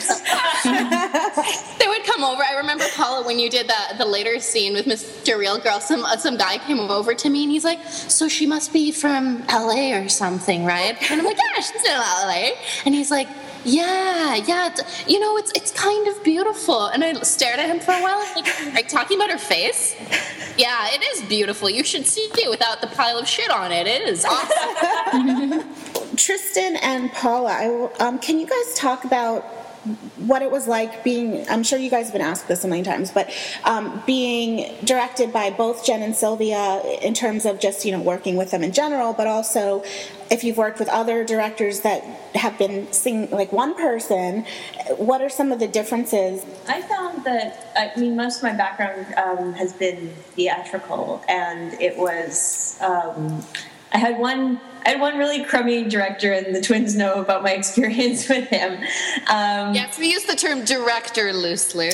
They would come over. I remember, Paula, when you did the the later scene with Mister Real Girl, some uh, some guy came over to me and he's like, so she must be from L A or something, right? And I'm like, yeah, she's in L A. And he's like, yeah, yeah, you know, it's it's kind of beautiful. And I stared at him for a while. I was like, are you talking about her face? Yeah, it is beautiful. You should see it without the pile of shit on it. It is awesome. Tristan and Paula, I, um, can you guys talk about what it was like being, I'm sure you guys have been asked this a million times, but um, being directed by both Jen and Sylvia in terms of just, you know, working with them in general, but also if you've worked with other directors that have been seeing, like one person, what are some of the differences? I found that, I mean, most of my background um, has been theatrical, and it was, um, I had one I had one really crummy director, and the twins know about my experience with him. Um, yes, we use the term director loosely.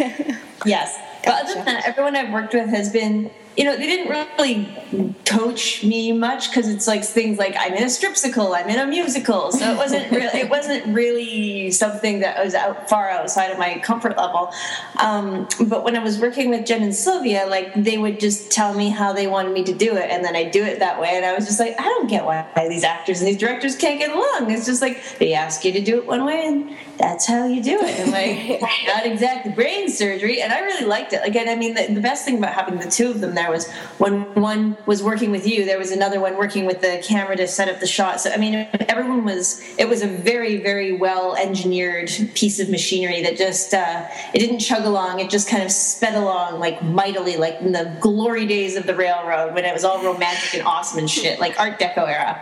Yes. But other than that, everyone I've worked with has been, you know, they didn't really coach me much, because it's like things like I'm in a stripsicle, I'm in a musical, so it wasn't really, it wasn't really something that was out far outside of my comfort level. Um, but when I was working with Jen and Sylvia, like they would just tell me how they wanted me to do it, and then I do it that way, and I was just like, I don't get why these actors and these directors can't get along. It's just like they ask you to do it one way, and that's how you do it. And like, not exactly brain surgery, and I really liked it. Again, I mean, the, the best thing about having the two of them there was when one was working with you, there was another one working with the camera to set up the shot. So I mean, everyone was, it was a very, very well engineered piece of machinery that just, uh, it didn't chug along, it just kind of sped along like mightily, like in the glory days of the railroad when it was all romantic and awesome and shit, like Art Deco era.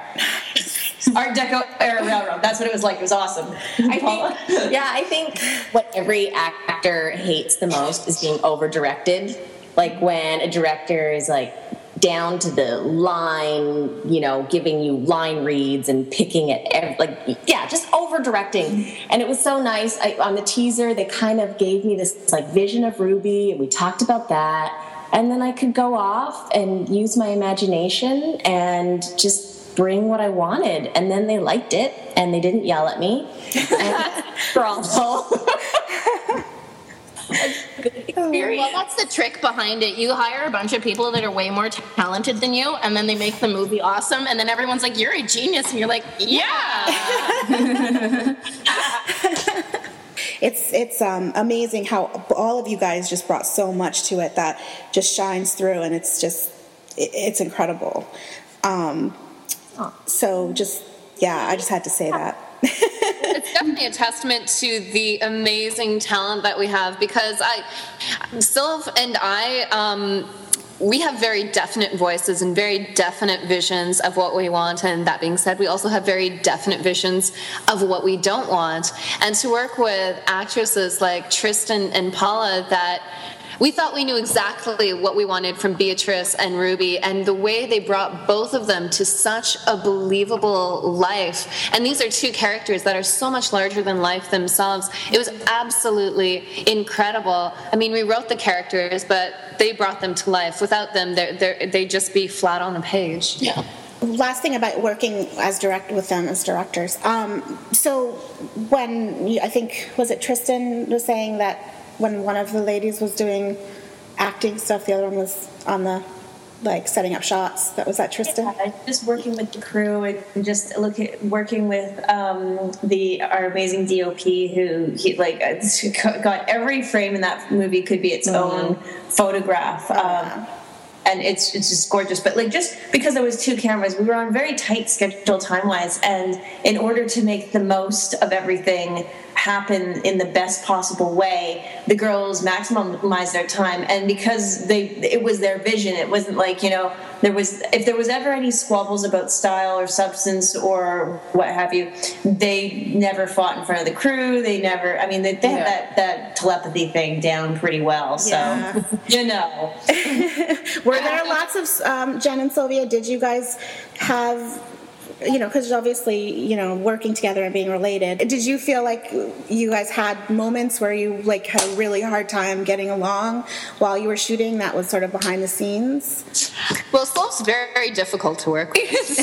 Art Deco era railroad. That's what it was like. It was awesome. I think, yeah, I think what every actor hates the most is being over-directed. Like when a director is like down to the line, you know, giving you line reads and picking at every, like, yeah, just over-directing. And it was so nice. I, on the teaser, they kind of gave me this like vision of Ruby, and we talked about that. And then I could go off and use my imagination and just bring what I wanted, and then they liked it, and they didn't yell at me. And for all, well, that's the trick behind it. You hire a bunch of people that are way more talented than you, and then they make the movie awesome, and then everyone's like, "You're a genius," and you're like, "Yeah." It's it's um, amazing how all of you guys just brought so much to it that just shines through, and it's just it, it's incredible. Um, So just, yeah, I just had to say that. It's definitely a testament to the amazing talent that we have, because I, Sylv and I, um, we have very definite voices and very definite visions of what we want. And that being said, we also have very definite visions of what we don't want. And to work with actresses like Tristan and Paula, that we thought we knew exactly what we wanted from Beatrice and Ruby, and the way they brought both of them to such a believable life. And these are two characters that are so much larger than life themselves. It was absolutely incredible. I mean, we wrote the characters, but they brought them to life. Without them, they're, they're, they'd just be flat on the page. Yeah. Last thing about working as direct with them as directors. Um, so when you, I think, was it Tristan was saying that when one of the ladies was doing acting stuff, the other one was on the like setting up shots. That was that Tristan. Yeah, just working with the crew and just look at, working with um, the our amazing D O P who he like got every frame in that movie could be its mm-hmm. own photograph. Um, and it's it's just gorgeous. But like just because there was two cameras, we were on very tight schedule time wise, and in order to make the most of everything happen in the best possible way, the girls maximized their time. And because they it was their vision, it wasn't like, you know, there was if there was ever any squabbles about style or substance or what have you, they never fought in front of the crew. They never I mean they, they had that, that telepathy thing down pretty well. So yeah. You know. Were there lots of um, Jen and Sylvia, did you guys have, you know, because obviously, you know, working together and being related, did you feel like you guys had moments where you like had a really hard time getting along while you were shooting that was sort of behind the scenes? Well, Slove's very, very difficult to work with.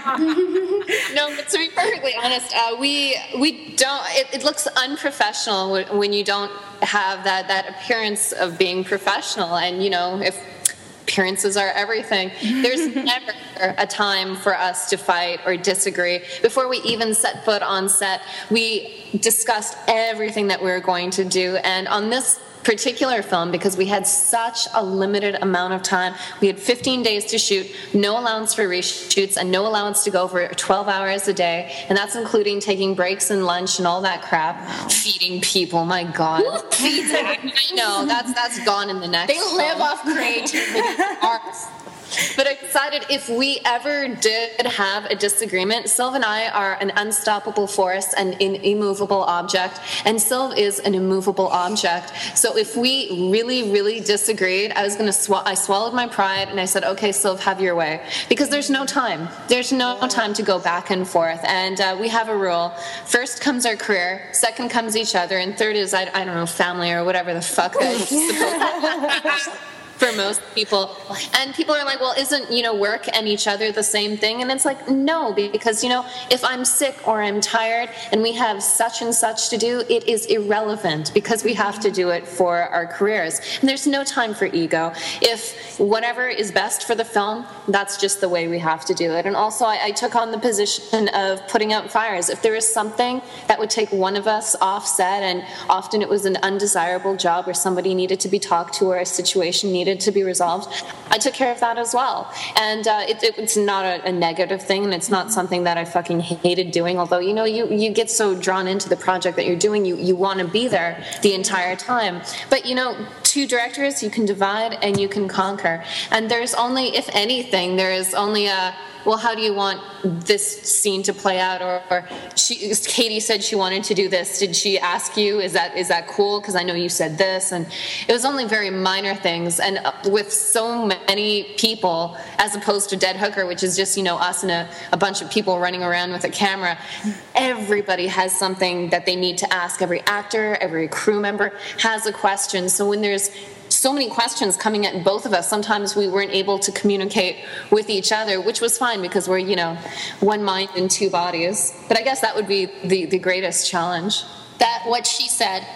No, but to be perfectly honest, uh, we we don't, it, it looks unprofessional when you don't have that, that appearance of being professional. And, you know, if appearances are everything. There's never a time for us to fight or disagree. Before we even set foot on set, we discussed everything that we were going to do. And on this particular film, because we had such a limited amount of time, we had fifteen days to shoot, no allowance for reshoots, and no allowance to go over twelve hours a day, and that's including taking breaks and lunch and all that crap. Wow. Feeding people, my God. Who feeds them? I know, that's that's gone in the next They live film. off creativity. Arts. But I decided if we ever did have a disagreement, Sylv and I are an unstoppable force and an immovable object, and Sylv is an immovable object. So if we really, really disagreed, I was going to sw- I swallowed my pride and I said, okay, Sylv, have your way. Because there's no time. There's no time to go back and forth. And uh, we have a rule. First comes our career, second comes each other, and third is, I, I don't know, family or whatever the fuck that is supposed to for most people. And people are like, well, isn't, you know, work and each other the same thing? And it's like, no, because, you know, if I'm sick or I'm tired and we have such and such to do, it is irrelevant because we have to do it for our careers. And there's no time for ego. If whatever is best for the film, that's just the way we have to do it. And also I, I took on the position of putting out fires. If there is something that would take one of us off set, and often it was an undesirable job where somebody needed to be talked to or a situation needed to be resolved, I took care of that as well. And uh, it, it, it's not a, a negative thing, and it's not something that I fucking hated doing, although, you know, you, you get so drawn into the project that you're doing, you, you want to be there the entire time. But, you know, two directors, you can divide and you can conquer. And there's only, if anything, there is only a, well, how do you want this scene to play out? Or, or she, Katie said she wanted to do this. Did she ask you, is that is that cool? Because I know you said this. And it was only very minor things. And with so many people, as opposed to Dead Hooker, which is just, you know, us and a, a bunch of people running around with a camera, everybody has something that they need to ask. Every actor, every crew member has a question. So when there's so many questions coming at both of us, sometimes we weren't able to communicate with each other, which was fine because we're, you know, one mind and two bodies. But I guess that would be the, the greatest challenge. That what she said.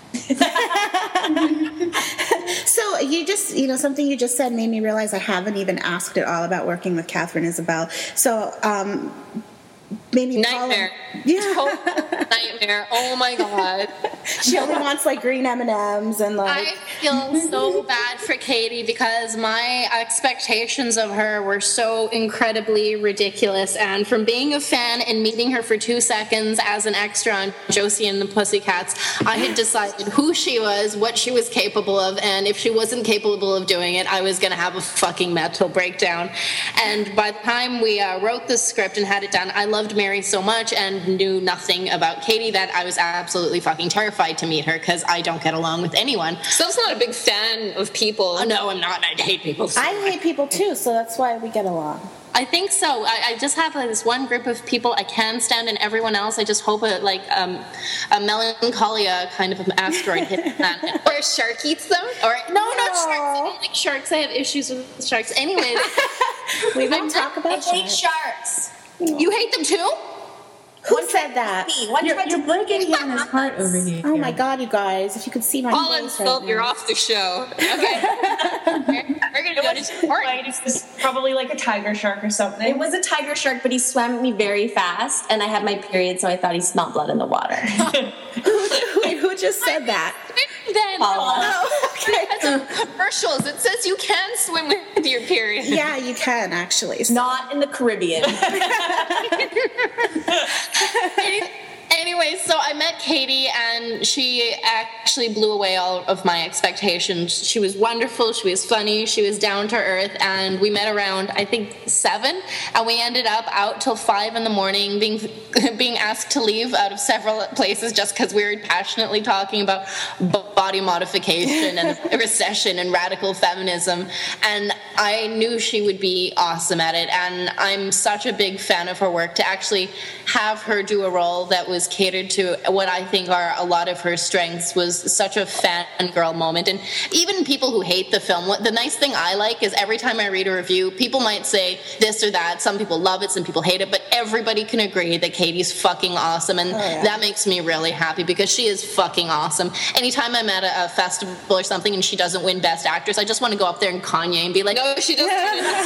So you just, you know, something you just said made me realize I haven't even asked at all about working with Catherine Isabelle. So, um, maybe nightmare. Yeah. Total nightmare. Oh my God. She only wants like green M and M's and like. I feel so bad for Katie because my expectations of her were so incredibly ridiculous. And from being a fan and meeting her for two seconds as an extra on Josie and the Pussycats, I had decided who she was, what she was capable of, and if she wasn't capable of doing it, I was going to have a fucking mental breakdown. And by the time we uh, wrote the script and had it done, I loved Mary so much and knew nothing about Katie that I was absolutely fucking terrified to meet her because I don't get along with anyone. So it's not a big fan of people. Oh, no, I'm not. I hate people so I much. hate people too, so that's why we get along. I think so. I, I just have like, this one group of people I can stand, and everyone else I just hope a, like um, a melancholia kind of an asteroid hits the planet. Or a shark eats them? Or no, not sharks. I don't like sharks. I have issues with sharks. Anyways, we won't talk about I hate sharks. You hate them too? Who said that? One You're, tried you're to breaking Hannah's heart over here. Oh my God, you guys! If you could see my Paula and face right Phil, now. you're off the show. Okay. We're going to go to support. Like, it was probably like a tiger shark or something. It was a tiger shark, but he swam at me very fast, and I had my period, so I thought he smelled blood in the water. Wait, who just said that? Then Paula. Oh, okay. It's commercials. It says you can swim with your period. Yeah, you can actually. So- Not in the Caribbean. Any- Anyways, so I met Katie, and she actually blew away all of my expectations. She was wonderful, she was funny, she was down to earth, and we met around, I think, seven, and we ended up out till five in the morning, being being asked to leave out of several places just because we were passionately talking about b- body modification and recession and radical feminism, and I knew she would be awesome at it, and I'm such a big fan of her work. To actually have her do a role that was catered to what I think are a lot of her strengths was such a fangirl moment. And even people who hate the film, what the nice thing I like is every time I read a review, people might say this or that. Some people love it, some people hate it, but everybody can agree that Katie's fucking awesome, and oh, yeah. that makes me really happy because she is fucking awesome. Anytime I'm at a, a festival or something and she doesn't win Best Actress, I just want to go up there and Kanye and be like, no, she doesn't.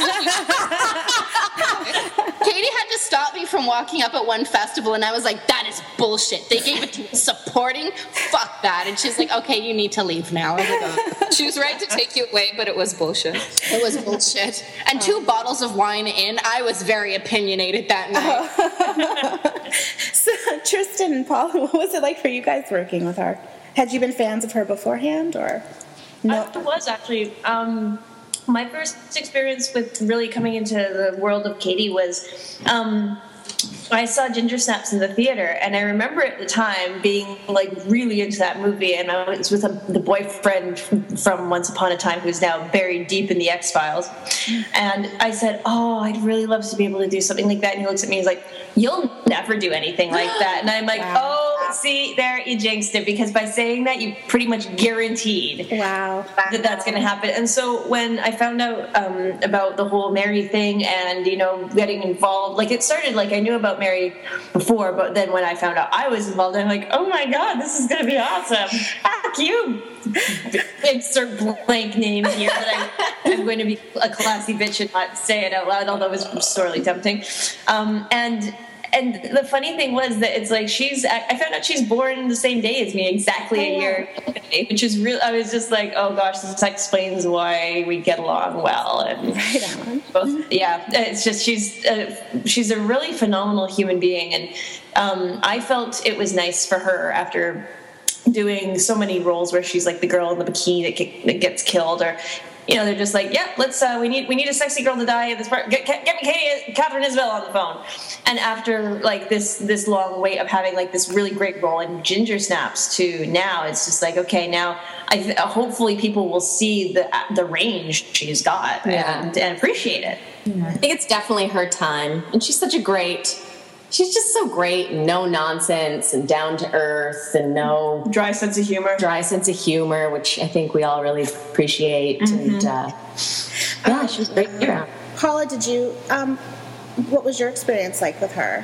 Katie had to stop me from walking up at one festival, and I was like, that is bullshit. They gave it to supporting? Fuck that. And she's like, okay, you need to leave now. I was like, oh. She was right to take you away, but it was bullshit. It was bullshit. And two bottles of wine in, I was very opinionated that night. Oh. So, Tristan and Paul, what was it like for you guys working with her? Had you been fans of her beforehand, or no? I was actually. Um, my first experience with really coming into the world of Katie was um, I saw Ginger Snaps in the theater, and I remember at the time being like really into that movie, and I was with a, the boyfriend from Once Upon a Time who's now buried deep in the X-Files, and I said, oh, I'd really love to be able to do something like that, and he looks at me and he's like, you'll never do anything like that, and I'm like, wow. Oh, see, there, you jinxed it, because by saying that, you pretty much guaranteed wow. that that's going to happen. And so when I found out um, about the whole Mary thing and, you know, getting involved, like it started, like I knew about Mary before, but then when I found out I was involved, I'm like, oh my God, this is going to be awesome. Fuck you. Insert blank name here, but I, I'm going to be a classy bitch and not say it out loud, although it was sorely tempting. Um, and And the funny thing was that it's like she's, I found out she's born the same day as me, exactly a year, which is real. I was just like, oh gosh, this explains why we get along well. And both, yeah, it's just, she's, a, she's a really phenomenal human being. And um, I felt it was nice for her after doing so many roles where she's like the girl in the bikini that, get, that gets killed, or you know, they're just like, yeah, let's. Uh, we need we need a sexy girl to die in this part. Get, get, get me Katie, Catherine Isabel on the phone. And after like this this long wait of having like this really great role in Ginger Snaps to now, it's just like, okay, now I th- hopefully people will see the the range she's got yeah. and, and appreciate it. Yeah. I think it's definitely her time, and she's such a great. She's just so great, and no nonsense, and down to earth, and no dry sense of humor. Dry sense of humor, which I think we all really appreciate. Mm-hmm. And uh, yeah, she was great. Yeah. Paula, did you? Um, what was your experience like with her?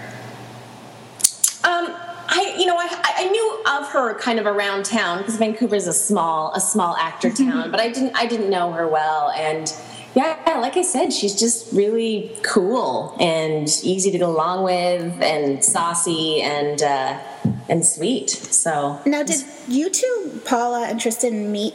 Um, I, you know, I, I knew of her kind of around town because Vancouver's a small, a small actor town, but I didn't, I didn't know her well, and. Yeah, like I said, she's just really cool and easy to get along with, and saucy and uh, and sweet. So now, did you two, Paula and Tristan, meet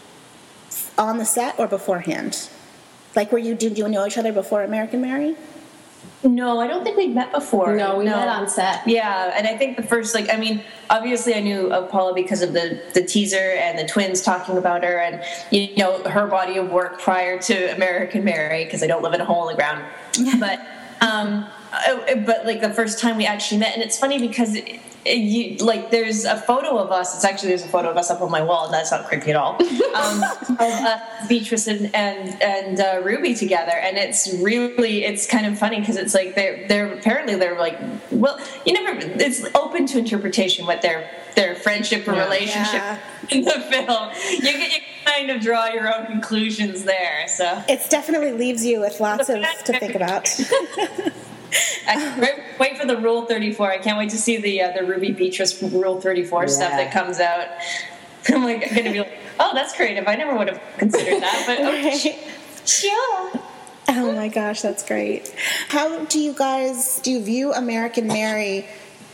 on the set or beforehand? Like, were you did you know each other before American Mary? No, I don't think we'd met before. No, we no. met on set. Yeah, and I think the first, like, I mean, obviously I knew of Paula because of the, the teaser and the twins talking about her and, you know, her body of work prior to American Mary, because I don't live in a hole in the ground. But, um, but, like, the first time we actually met, and it's funny because... It, You, like there's a photo of us. It's actually there's a photo of us up on my wall, and that's not creepy at all. Um, of uh, Beatrice and and, and uh, Ruby together, and it's really it's kind of funny because it's like they're they're apparently they're like well you never it's open to interpretation what their their friendship or yeah. relationship yeah. in the film. You can you kind of draw your own conclusions there. So it definitely leaves you with lots of to think about. I wait, wait for the Rule thirty-four. I can't wait to see the uh, the Ruby Beatrice Rule thirty-four yeah. stuff that comes out. I'm like going to be like, oh, that's creative. I never would have considered that, but okay. Sure. Oh my gosh, that's great. How do you guys, do you view American Mary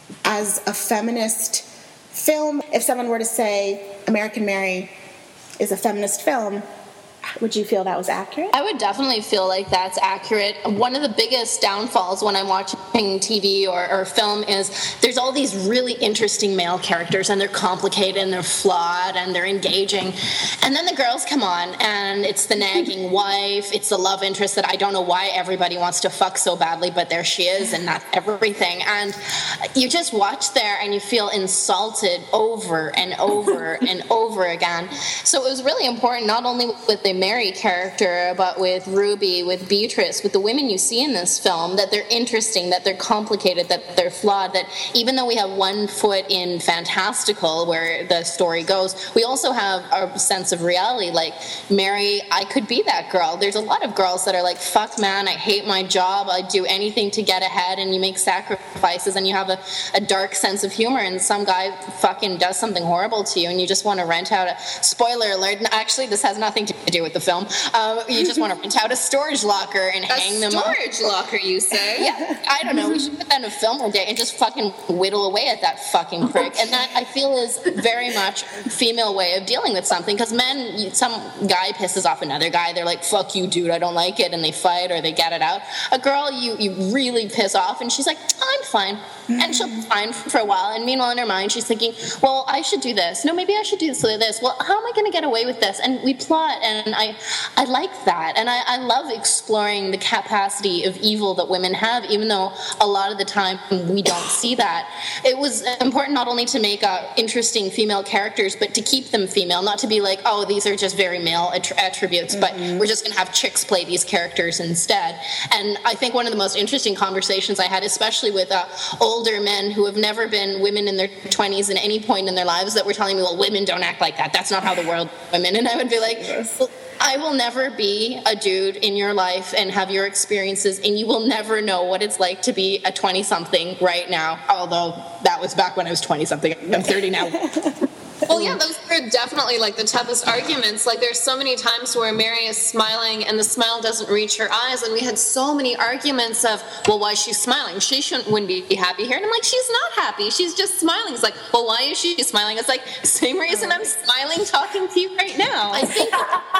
as a feminist film? If someone were to say American Mary is a feminist film, would you feel that was accurate? I would definitely feel like that's accurate. One of the biggest downfalls when I'm watching T V or, or film is there's all these really interesting male characters, and they're complicated and they're flawed and they're engaging. And then the girls come on, and it's the nagging wife, it's the love interest that I don't know why everybody wants to fuck so badly, but there she is, and that's everything. And you just watch there and you feel insulted over and over and over again. So it was really important, not only with the Mary character, but with Ruby, with Beatrice, with the women you see in this film, that they're interesting, that they're complicated, that they're flawed, that even though we have one foot in fantastical where the story goes, we also have a sense of reality. Like, Mary, I could be that girl. There's a lot of girls that are like, fuck man, I hate my job, I do anything to get ahead, and you make sacrifices, and you have a, a dark sense of humor, and some guy fucking does something horrible to you, and you just want to rent out a, spoiler alert, actually this has nothing to do with the film, um, you just want to rent out a storage locker and a hang them up. A storage locker, you say? Yeah, I don't know, we should put that in a film one day and just fucking whittle away at that fucking prick. And that, I feel, is very much a female way of dealing with something, because men, some guy pisses off another guy, they're like, fuck you dude, I don't like it, and they fight or they get it out. A girl, you, you really piss off, and she's like, oh, I'm fine. And she'll be fine for a while, and meanwhile in her mind she's thinking, well, I should do this, no, maybe I should do this or this, well, how am I going to get away with this? And we plot, and I I like that, and I, I love exploring the capacity of evil that women have, even though a lot of the time we don't see that. It was important not only to make uh, interesting female characters, but to keep them female, not to be like, oh, these are just very male att- attributes, mm-hmm. but we're just going to have chicks play these characters instead. And I think one of the most interesting conversations I had, especially with uh, older men who have never been women in their twenties at any point in their lives, that were telling me, well, women don't act like that, that's not how the world women. And I would be like, well, I will never be a dude in your life and have your experiences, and you will never know what it's like to be a twenty-something right now, although that was back when I was twenty-something. I'm thirty now. Well, yeah, those are definitely like the toughest arguments. Like, there's so many times where Mary is smiling and the smile doesn't reach her eyes, and we had so many arguments of, well, why is she smiling? She shouldn't wouldn't be happy here. And I'm like, she's not happy. She's just smiling. It's like, well, why is she smiling? It's like, same reason I'm smiling talking to you right now. I think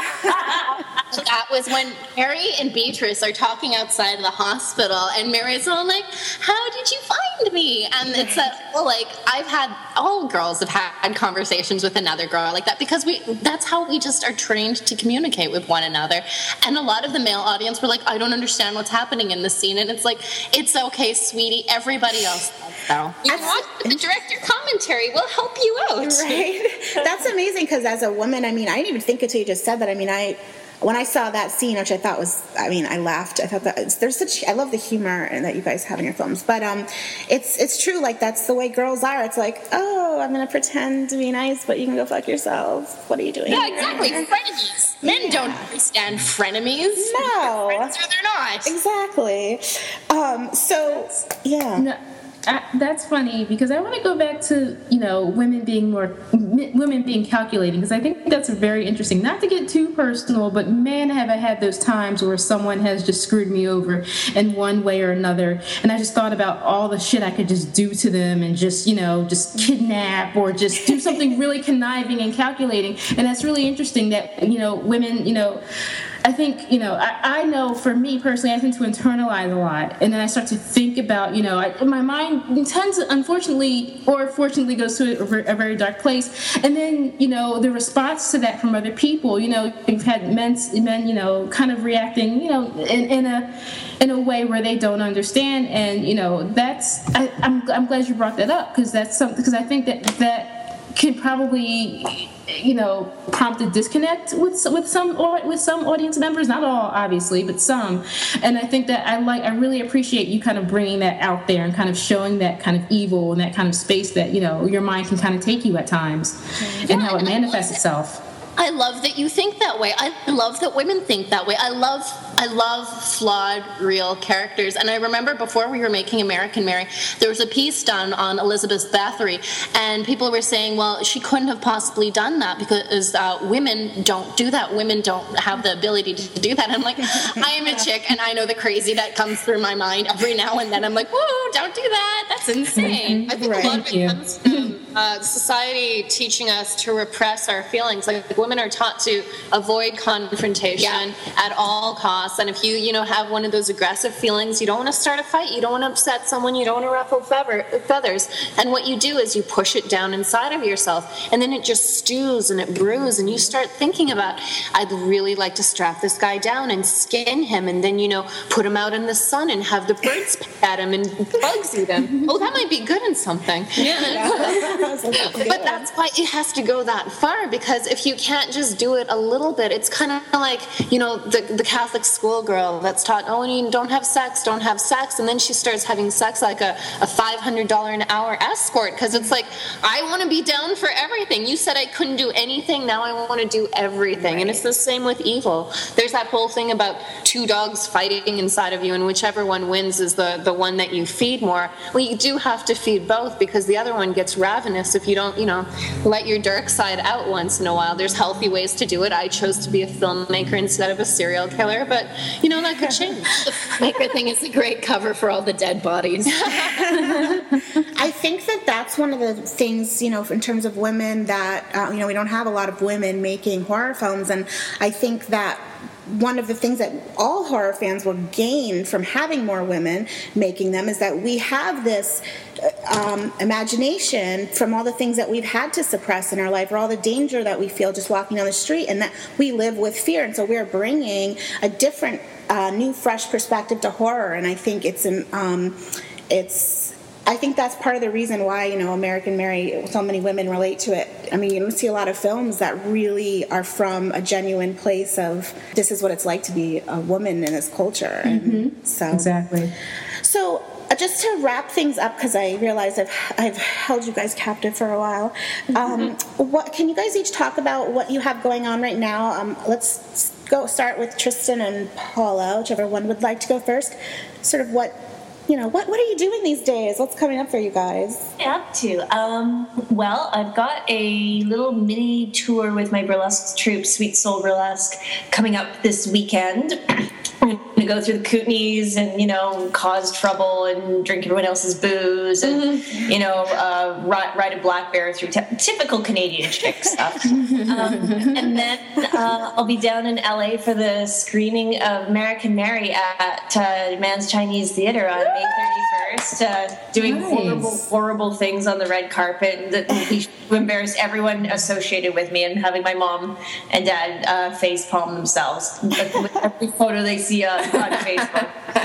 that was when Mary and Beatrice are talking outside of the hospital, and Mary's all like, how did you find me? And it's that, well, like, I've had, all girls have had conversations with another girl like that, because we that's how we just are trained to communicate with one another. And a lot of the male audience were like, I don't understand what's happening in this scene. And it's like, it's okay, sweetie, everybody else does though. You watch the director commentary, we'll help you out. Right? That's amazing, because as a woman, I mean, I didn't even think until you just said that. I mean, I when I saw that scene, which I thought was, I mean, I laughed. I thought that it's, there's such, I love the humor that you guys have in your films. But um, it's it's true, like, that's the way girls are. It's like, oh, I'm going to pretend to be nice, but you can go fuck yourself. What are you doing? Yeah, exactly. Frenemies. Men yeah. don't understand frenemies. No. They're friends or they're not. Exactly. Um, so, yeah. No. I, that's funny, because I want to go back to, you know, women being more, women being calculating, because I think that's very interesting. Not to get too personal, but man, have I had those times where someone has just screwed me over in one way or another, and I just thought about all the shit I could just do to them, and just, you know, just kidnap, or just do something really conniving and calculating. And that's really interesting that, you know, women, you know, I think, you know, I, I know for me personally, I tend to internalize a lot. And then I start to think about, you know, I, my mind tends to, unfortunately, or fortunately, goes to a, a very dark place. And then, you know, the response to that from other people, you know, you've had men, men you know, kind of reacting, you know, in, in a in a way where they don't understand. And, you know, that's, I, I'm, I'm glad you brought that up, because that's something, because I think that that could probably, you know, prompt a disconnect with with some or with some audience members, not all obviously, but some. And I think that I like I really appreciate you kind of bringing that out there and kind of showing that kind of evil and that kind of space that, you know, your mind can kind of take you at times, yeah, and how it manifests itself. I love that you think that way. I love that women think that way. I love I love flawed, real characters. And I remember before we were making American Mary, there was a piece done on Elizabeth Bathory, and people were saying, well, she couldn't have possibly done that because uh, women don't do that. Women don't have the ability to do that. I'm like, I am a chick, and I know the crazy that comes through my mind every now and then. I'm like, whoa, don't do that. That's insane. I think Right. a lot of it comes from uh, society teaching us to repress our feelings. Like, like women are taught to avoid confrontation Yeah. at all costs. And if you, you know, have one of those aggressive feelings, you don't want to start a fight. You don't want to upset someone. You don't want to ruffle feather, feathers. And what you do is you push it down inside of yourself, and then it just stews and it brews, and you start thinking about, I'd really like to strap this guy down and skin him, and then, you know, put him out in the sun and have the birds pick at him and bugs eat him. Oh, that might be good in something. But that's why it has to go that far, because if you can't just do it a little bit, it's kind of like, you know, the, the Catholic schoolgirl that's taught, oh, you don't have sex, don't have sex, and then she starts having sex like a, a five hundred dollars an hour escort, because it's like, I want to be down for everything. You said I couldn't do anything, now I want to do everything. Right. And it's the same with evil. There's that whole thing about two dogs fighting inside of you, and whichever one wins is the, the one that you feed more. Well, you do have to feed both, because the other one gets ravenous if you don't, you know, let your dark side out once in a while. There's healthy ways to do it. I chose to be a filmmaker instead of a serial killer, but, you know, that could change. The filmmaker thing is a great cover for all the dead bodies. I think that that's one of the things, you know, in terms of women that, uh, you know, we don't have a lot of women making horror films, and I think that one of the things that all horror fans will gain from having more women making them is that we have this um, imagination from all the things that we've had to suppress in our life, or all the danger that we feel just walking down the street, and that we live with fear. And so we're bringing a different, uh, new, fresh perspective to horror, and I think it's um, it's. I think that's part of the reason why, you know, American Mary, so many women relate to it. I mean, you don't see a lot of films that really are from a genuine place of this is what it's like to be a woman in this culture. Mm-hmm. And so Exactly. So uh, just to wrap things up, because I realize I've I've held you guys captive for a while. Um, what can you guys each talk about what you have going on right now? Um, let's go start with Tristan and Paula, whichever one would like to go first. Sort of what. You know, what what are you doing these days? What's coming up for you guys? Up to? Um, well, I've got a little mini tour with my burlesque troupe, Sweet Soul Burlesque, coming up this weekend. I'm going to go through the Kootenays and, you know, cause trouble and drink everyone else's booze and, mm-hmm. you know, uh, ride, ride a black bear through t- typical Canadian chick stuff. um, and then uh, I'll be down in L A for the screening of American Mary at uh, Man's Chinese Theater on May thirty-first, uh, doing nice. horrible, horrible things on the red carpet that to embarrass everyone associated with me, and having my mom and dad uh, face palm themselves with every photo they see uh, on Facebook.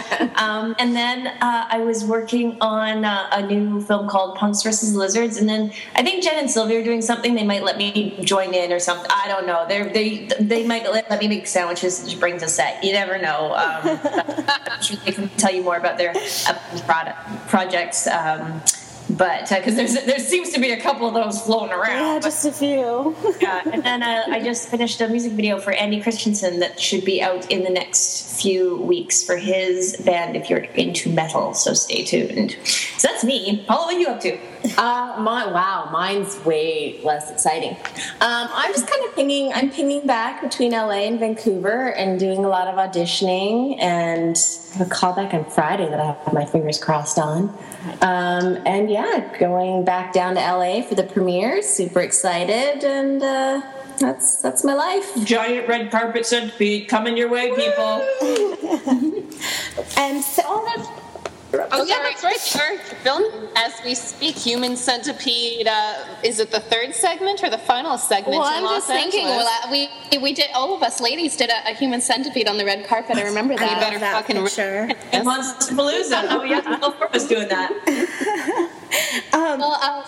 Um, and then uh, I was working on uh, a new film called Punks versus Lizards, and then I think Jen and Sylvia are doing something. They might let me join in or something. I don't know. They're, they they might let, let me make sandwiches to bring to set. You never know. Um, I'm sure they can tell you more about their product, projects. Um, But because uh, there's there seems to be a couple of those floating around. Yeah, just a few. Yeah, and then uh, I just finished a music video for Andy Christensen that should be out in the next few weeks for his band if you're into metal. So stay tuned. So that's me. Paula, what are you up to? Uh, my wow, mine's way less exciting. Um, I'm just kind of pinging. I'm pinging back between L A and Vancouver and doing a lot of auditioning, and I have a callback on Friday that I have my fingers crossed on. Um, and yeah, going back down to L A for the premiere. Super excited, and uh, that's that's my life. Giant red carpet centipede coming your way, people. And so. Oh, yeah, that's right. We're filming as we speak. Human Centipede. Uh, is it the third segment or the final segment? Well, in I'm Los just thinking. Angeles? Well, we we did. All of us ladies did a, a Human Centipede on the red carpet. I remember that. You better that fucking picture. And Monsterpalooza. Oh yeah, Will was doing that. um, well, uh,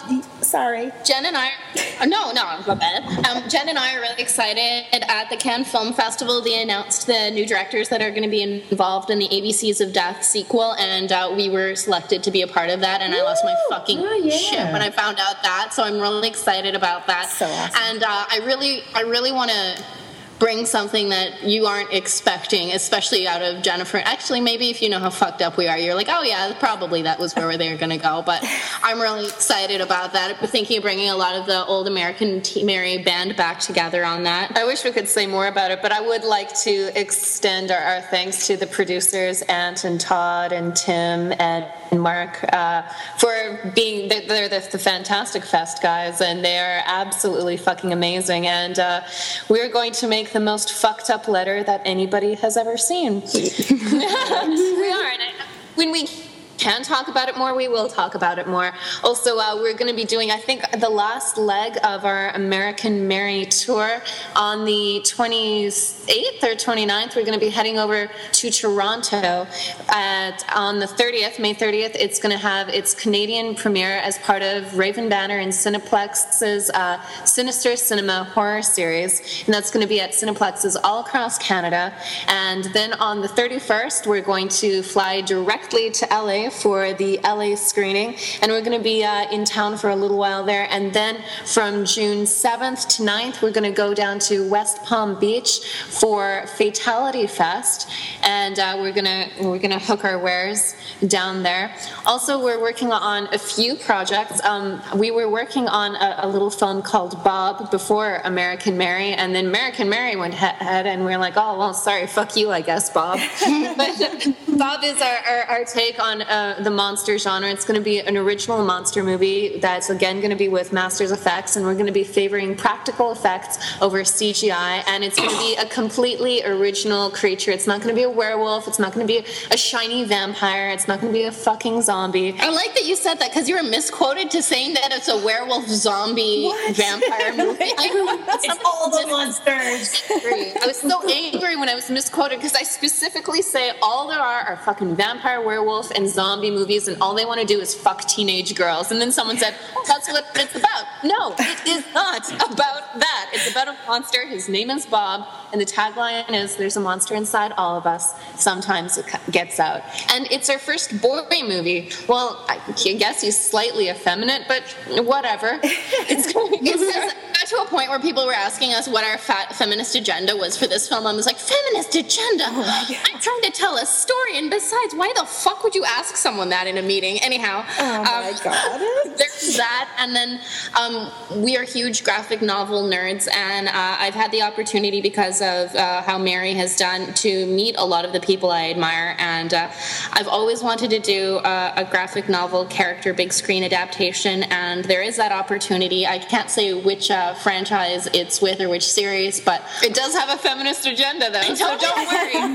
Sorry. Jen and I, uh, no, no, not bad. Um, Jen and I are really excited. At the Cannes Film Festival, they announced the new directors that are going to be involved in the A B Cs of Death sequel, and uh, we were selected to be a part of that, and I lost my fucking Oh, yeah. shit when I found out that, so I'm really excited about that. So awesome. And uh, I really, I really want to bring something that you aren't expecting, especially out of Jennifer. Actually, maybe if you know how fucked up we are, you're like, oh yeah, probably that was where they were going to go. But I'm really excited about that. We're thinking of bringing a lot of the old American T- Mary band back together on that. I wish we could say more about it, but I would like to extend our, our thanks to the producers, Ant and Todd and Tim and Mark, uh, for being, they're, they're the, the Fantastic Fest guys, and they are absolutely fucking amazing. And uh, we're going to make the most fucked up letter that anybody has ever seen. We are, and I, when we can talk about it more, we will talk about it more. Also, uh, we're going to be doing, I think, the last leg of our American Mary tour on the twenty-eighth or twenty-ninth. We're going to be heading over to Toronto at, on the thirtieth, May thirtieth. It's going to have its Canadian premiere as part of Raven Banner and Cineplex's uh, Sinister Cinema horror series, and that's going to be at Cineplexes all across Canada. And then on the thirty-first, we're going to fly directly to L A for the L A screening, and we're going to be uh, in town for a little while there. And then from June seventh to ninth, we're going to go down to West Palm Beach for Fatality Fest, and uh, we're gonna we're gonna hook our wares down there. Also, we're working on a few projects. Um, we were working on a, a little film called Bob before American Mary, and then American Mary went ahead, and we we're like, oh well, sorry, fuck you, I guess, Bob. But Bob is our, our, our take on uh, the monster genre. It's going to be an original monster movie that's again going to be with Masters Effects, and we're going to be favoring practical effects over C G I, and it's going to be a completely original creature. It's not going to be a werewolf. It's not going to be a shiny vampire. It's not going to be a fucking zombie. I like that you said that because you were misquoted to saying that it's a werewolf zombie What? vampire movie. I, It's all the monsters. I was so angry when I was misquoted because I specifically say all there are are fucking vampire, werewolf, and zombie movies, and all they want to do is fuck teenage girls. And then someone said, that's what it's about. No, it is not about that. It's about a monster. His name is Bob, and the tagline is, there's a monster inside all of us. Sometimes it gets out. And it's our first boy movie. Well, I guess he's slightly effeminate, but whatever. It's, it's got to a point where people were asking us what our fat feminist agenda was for this film. I was like, feminist agenda? I'm trying to tell a story, and besides, why the fuck would you ask someone that in a meeting? Anyhow. Oh my um, God. There's that, and then um, we are huge graphic novel nerds, and uh, I've had the opportunity because of uh, how Mary has done to meet a lot of the people I admire, and uh, I've always wanted to do uh, a graphic novel character big screen adaptation, and there is that opportunity. I can't say which uh, franchise it's with or which series, but It does have a feminist agenda, though, so don't don't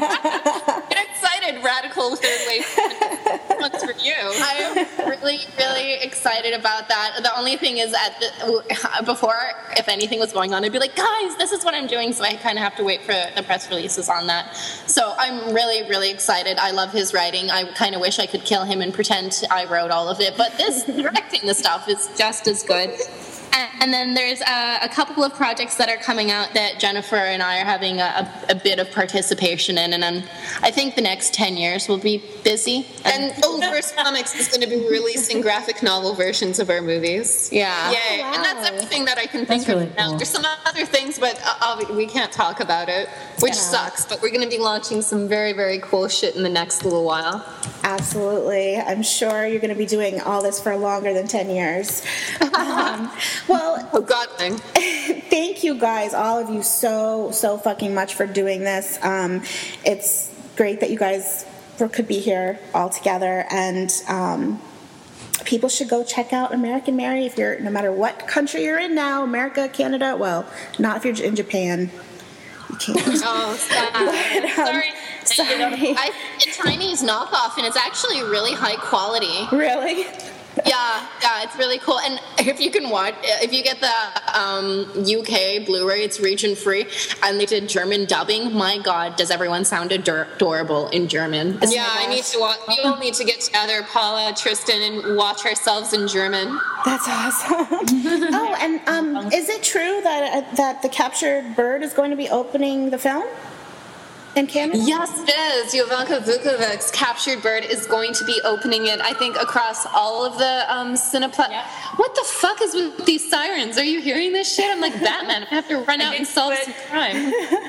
worry. Get excited, radical third wave. What's for you? I'm really, really excited about that. The only thing is, at the, before, if anything was going on, I'd be like, guys, this is what I'm doing, so I kind of have to wait for the press releases on that. So I'm really, really excited. I love his writing. I kind of wish I could kill him and pretend I wrote all of it, but this directing the stuff is just as good. And then there's uh, a couple of projects that are coming out that Jennifer and I are having a, a, a bit of participation in, and then I think the next ten years will be busy. And Oldverse Comics is going to be releasing graphic novel versions of our movies. Yeah. Yay. Oh, wow. And that's everything that I can think That's really of now. cool. There's some other things, but uh, uh, we can't talk about it, which Yeah. sucks. But we're going to be launching some very, very cool shit in the next little while. Absolutely. I'm sure you're going to be doing all this for longer than ten years. Um, well, Oh, God, thing. thank you guys, all of you, so, so fucking much for doing this. Um, it's great that you guys could be here all together, and um, people should go check out American Mary if you're, no matter what country you're in now, America, Canada, well, not if you're in Japan. You can't. Oh, sad. But, um, Sorry. sorry. I, it's a Chinese knockoff, and it's actually really high quality. Really? Yeah, yeah, it's really cool. And if you can watch, if you get the um, U K Blu-ray, it's region free, and they did German dubbing. My God, does everyone sound ador- adorable in German? It's Yeah, I need to watch. We all need to get together, Paula, Tristan, and watch ourselves in German. That's awesome. Oh, and um, is it true that uh, that the Captured Bird is going to be opening the film in Canada? Yes, it is. Jovanka Vukovic's Captured Bird is going to be opening it, I think, across all of the um, Cineplex. Yeah. What the fuck is with these sirens? Are you hearing this shit? I'm like Batman. I have to run out and solve some crime.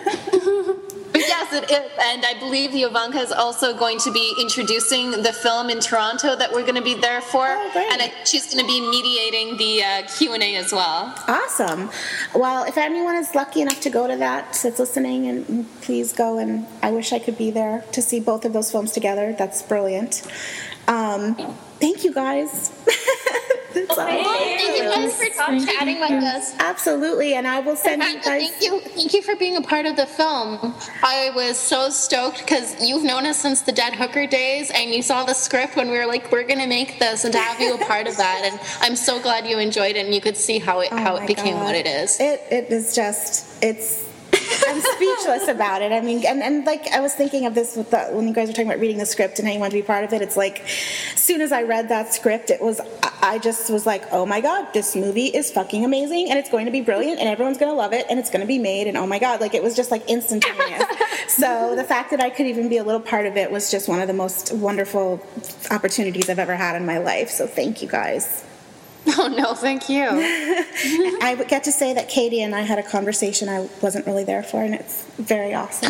But yes, it is. And I believe Jovanka is also going to be introducing the film in Toronto that we're going to be there for. Oh, great. And I, she's going to be mediating the uh, Q and A as well. Awesome. Well, if anyone is lucky enough to go to that, that's listening, and please go. And I wish I could be there to see both of those films together. That's brilliant. Um, thank you, guys. That's Well, thank you guys for Thank chatting you. with us. Absolutely, and I will send you guys. Thank you, thank you for being a part of the film. I was so stoked because you've known us since the Dead Hooker days, and you saw the script when we were like, "We're gonna make this," and to have you a part of that, and I'm so glad you enjoyed it and you could see how it Oh how my it became God. what it is. It it is just it's. I'm speechless about it. I mean, and, and like I was thinking of this with the, when you guys were talking about reading the script and how you wanted to be part of it. It's like, as soon as I read that script, it was I- I just was like, oh my God, this movie is fucking amazing, and it's going to be brilliant, and everyone's going to love it, and it's going to be made, and oh my God, like it was just like instantaneous. So the fact that I could even be a little part of it was just one of the most wonderful opportunities I've ever had in my life. So thank you guys. Oh, no, thank you. I would get to say that Katie and I had a conversation I wasn't really there for, and it's very awesome.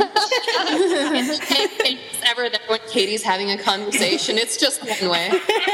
It's ever that when Katie's having a conversation, it's just one way.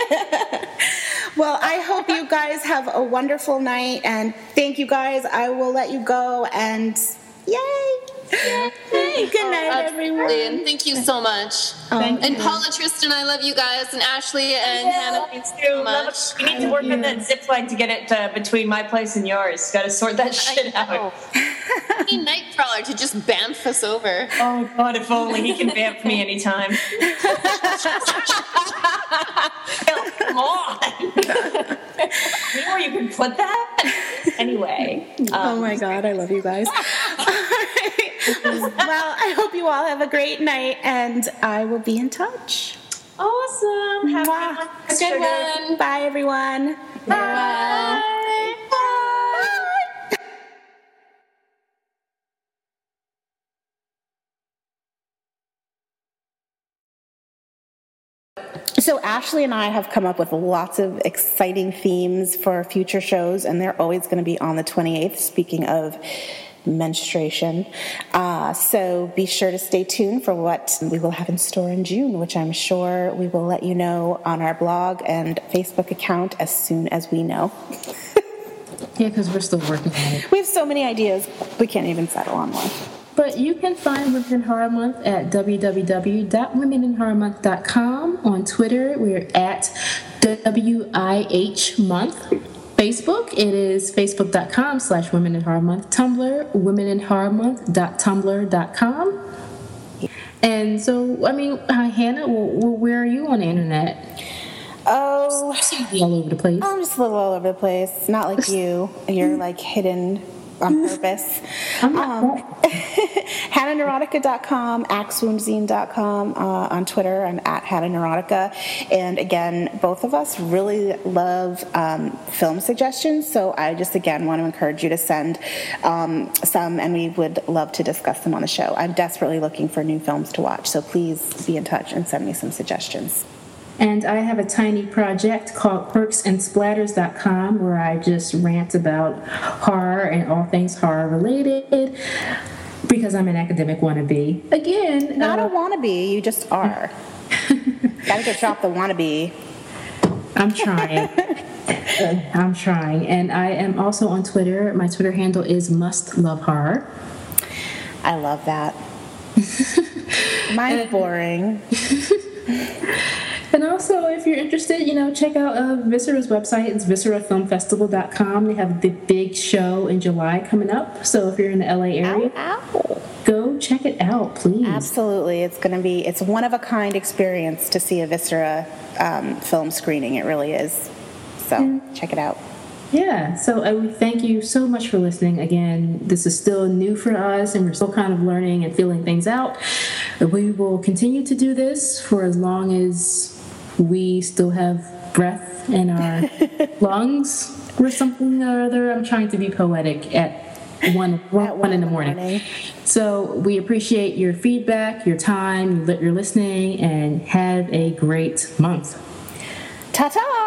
Well, I hope you guys have a wonderful night, and thank you guys. I will let you go, and yay! Yay! Good night, everyone. Absolutely, and thank you so much. Thank And you. Paula, Tristan, I love you guys, and Ashley and Yeah, Hannah, me thank too. you so Love much. it. We need to work on that zip line to get it uh, between my place and yours. Got to sort that shit out. I need Nightcrawler to just bamf us over. Oh God, if only he can vamp me anytime. Hell, come on. Anywhere you can put that? Anyway. Um, Oh my God, I love you guys. All right. Well, I hope you all have a great night, and I will be in touch. Awesome. Have a Mwah. good one. Good Sugar. one. Bye, everyone. Bye. Bye. So Ashley and I have come up with lots of exciting themes for future shows, and they're always going to be on the twenty-eighth, speaking of menstruation. Uh, so be sure to stay tuned for what we will have in store in June, which I'm sure we will let you know on our blog and Facebook account as soon as we know. Yeah, because we're still working on it. We have so many ideas, we can't even settle on one. But you can find Women in Horror Month at w w w dot women in horror month dot com. On Twitter, we're at W I H month. Facebook, it is facebook.com slash Women in Horror Month. Tumblr, women in horror month dot tumblr dot com. And so, I mean, uh, Hannah, well, well, where are you on the internet? Oh, You seem to be all over the place. I'm just a little all over the place. Not like you. You're like hidden on purpose. I'm not Um, Hannah Neurotica dot com, axe wound zine dot com, uh, on Twitter. I'm at Hannah Neurotica. And again, both of us really love um, film suggestions. So I just, again, want to encourage you to send um, some, and we would love to discuss them on the show. I'm desperately looking for new films to watch. So please be in touch and send me some suggestions. And I have a tiny project called quirks and splatters dot com where I just rant about horror and all things horror related because I'm an academic wannabe. Again, Not uh, a wannabe, you just are. Gotta get drop the wannabe. I'm trying. Uh, I'm trying. And I am also on Twitter. My Twitter handle is Must Love Horror. I love that. Mine's boring. And also, if you're interested, you know, check out uh, Viscera's website. It's viscera film festival dot com. They have the big show in July coming up. So if you're in the L A area, Ow, ow. go check it out, please. Absolutely. It's going to be, it's one of a kind experience to see a Viscera um, film screening. It really is. So check it out. Yeah, so uh, we thank you so much for listening. Again, this is still new for us, and we're still kind of learning and feeling things out. We will continue to do this for as long as we still have breath in our lungs or something or other. I'm trying to be poetic at one, one, at one in the morning. morning. So we appreciate your feedback, your time, your listening, and have a great month. Ta-ta!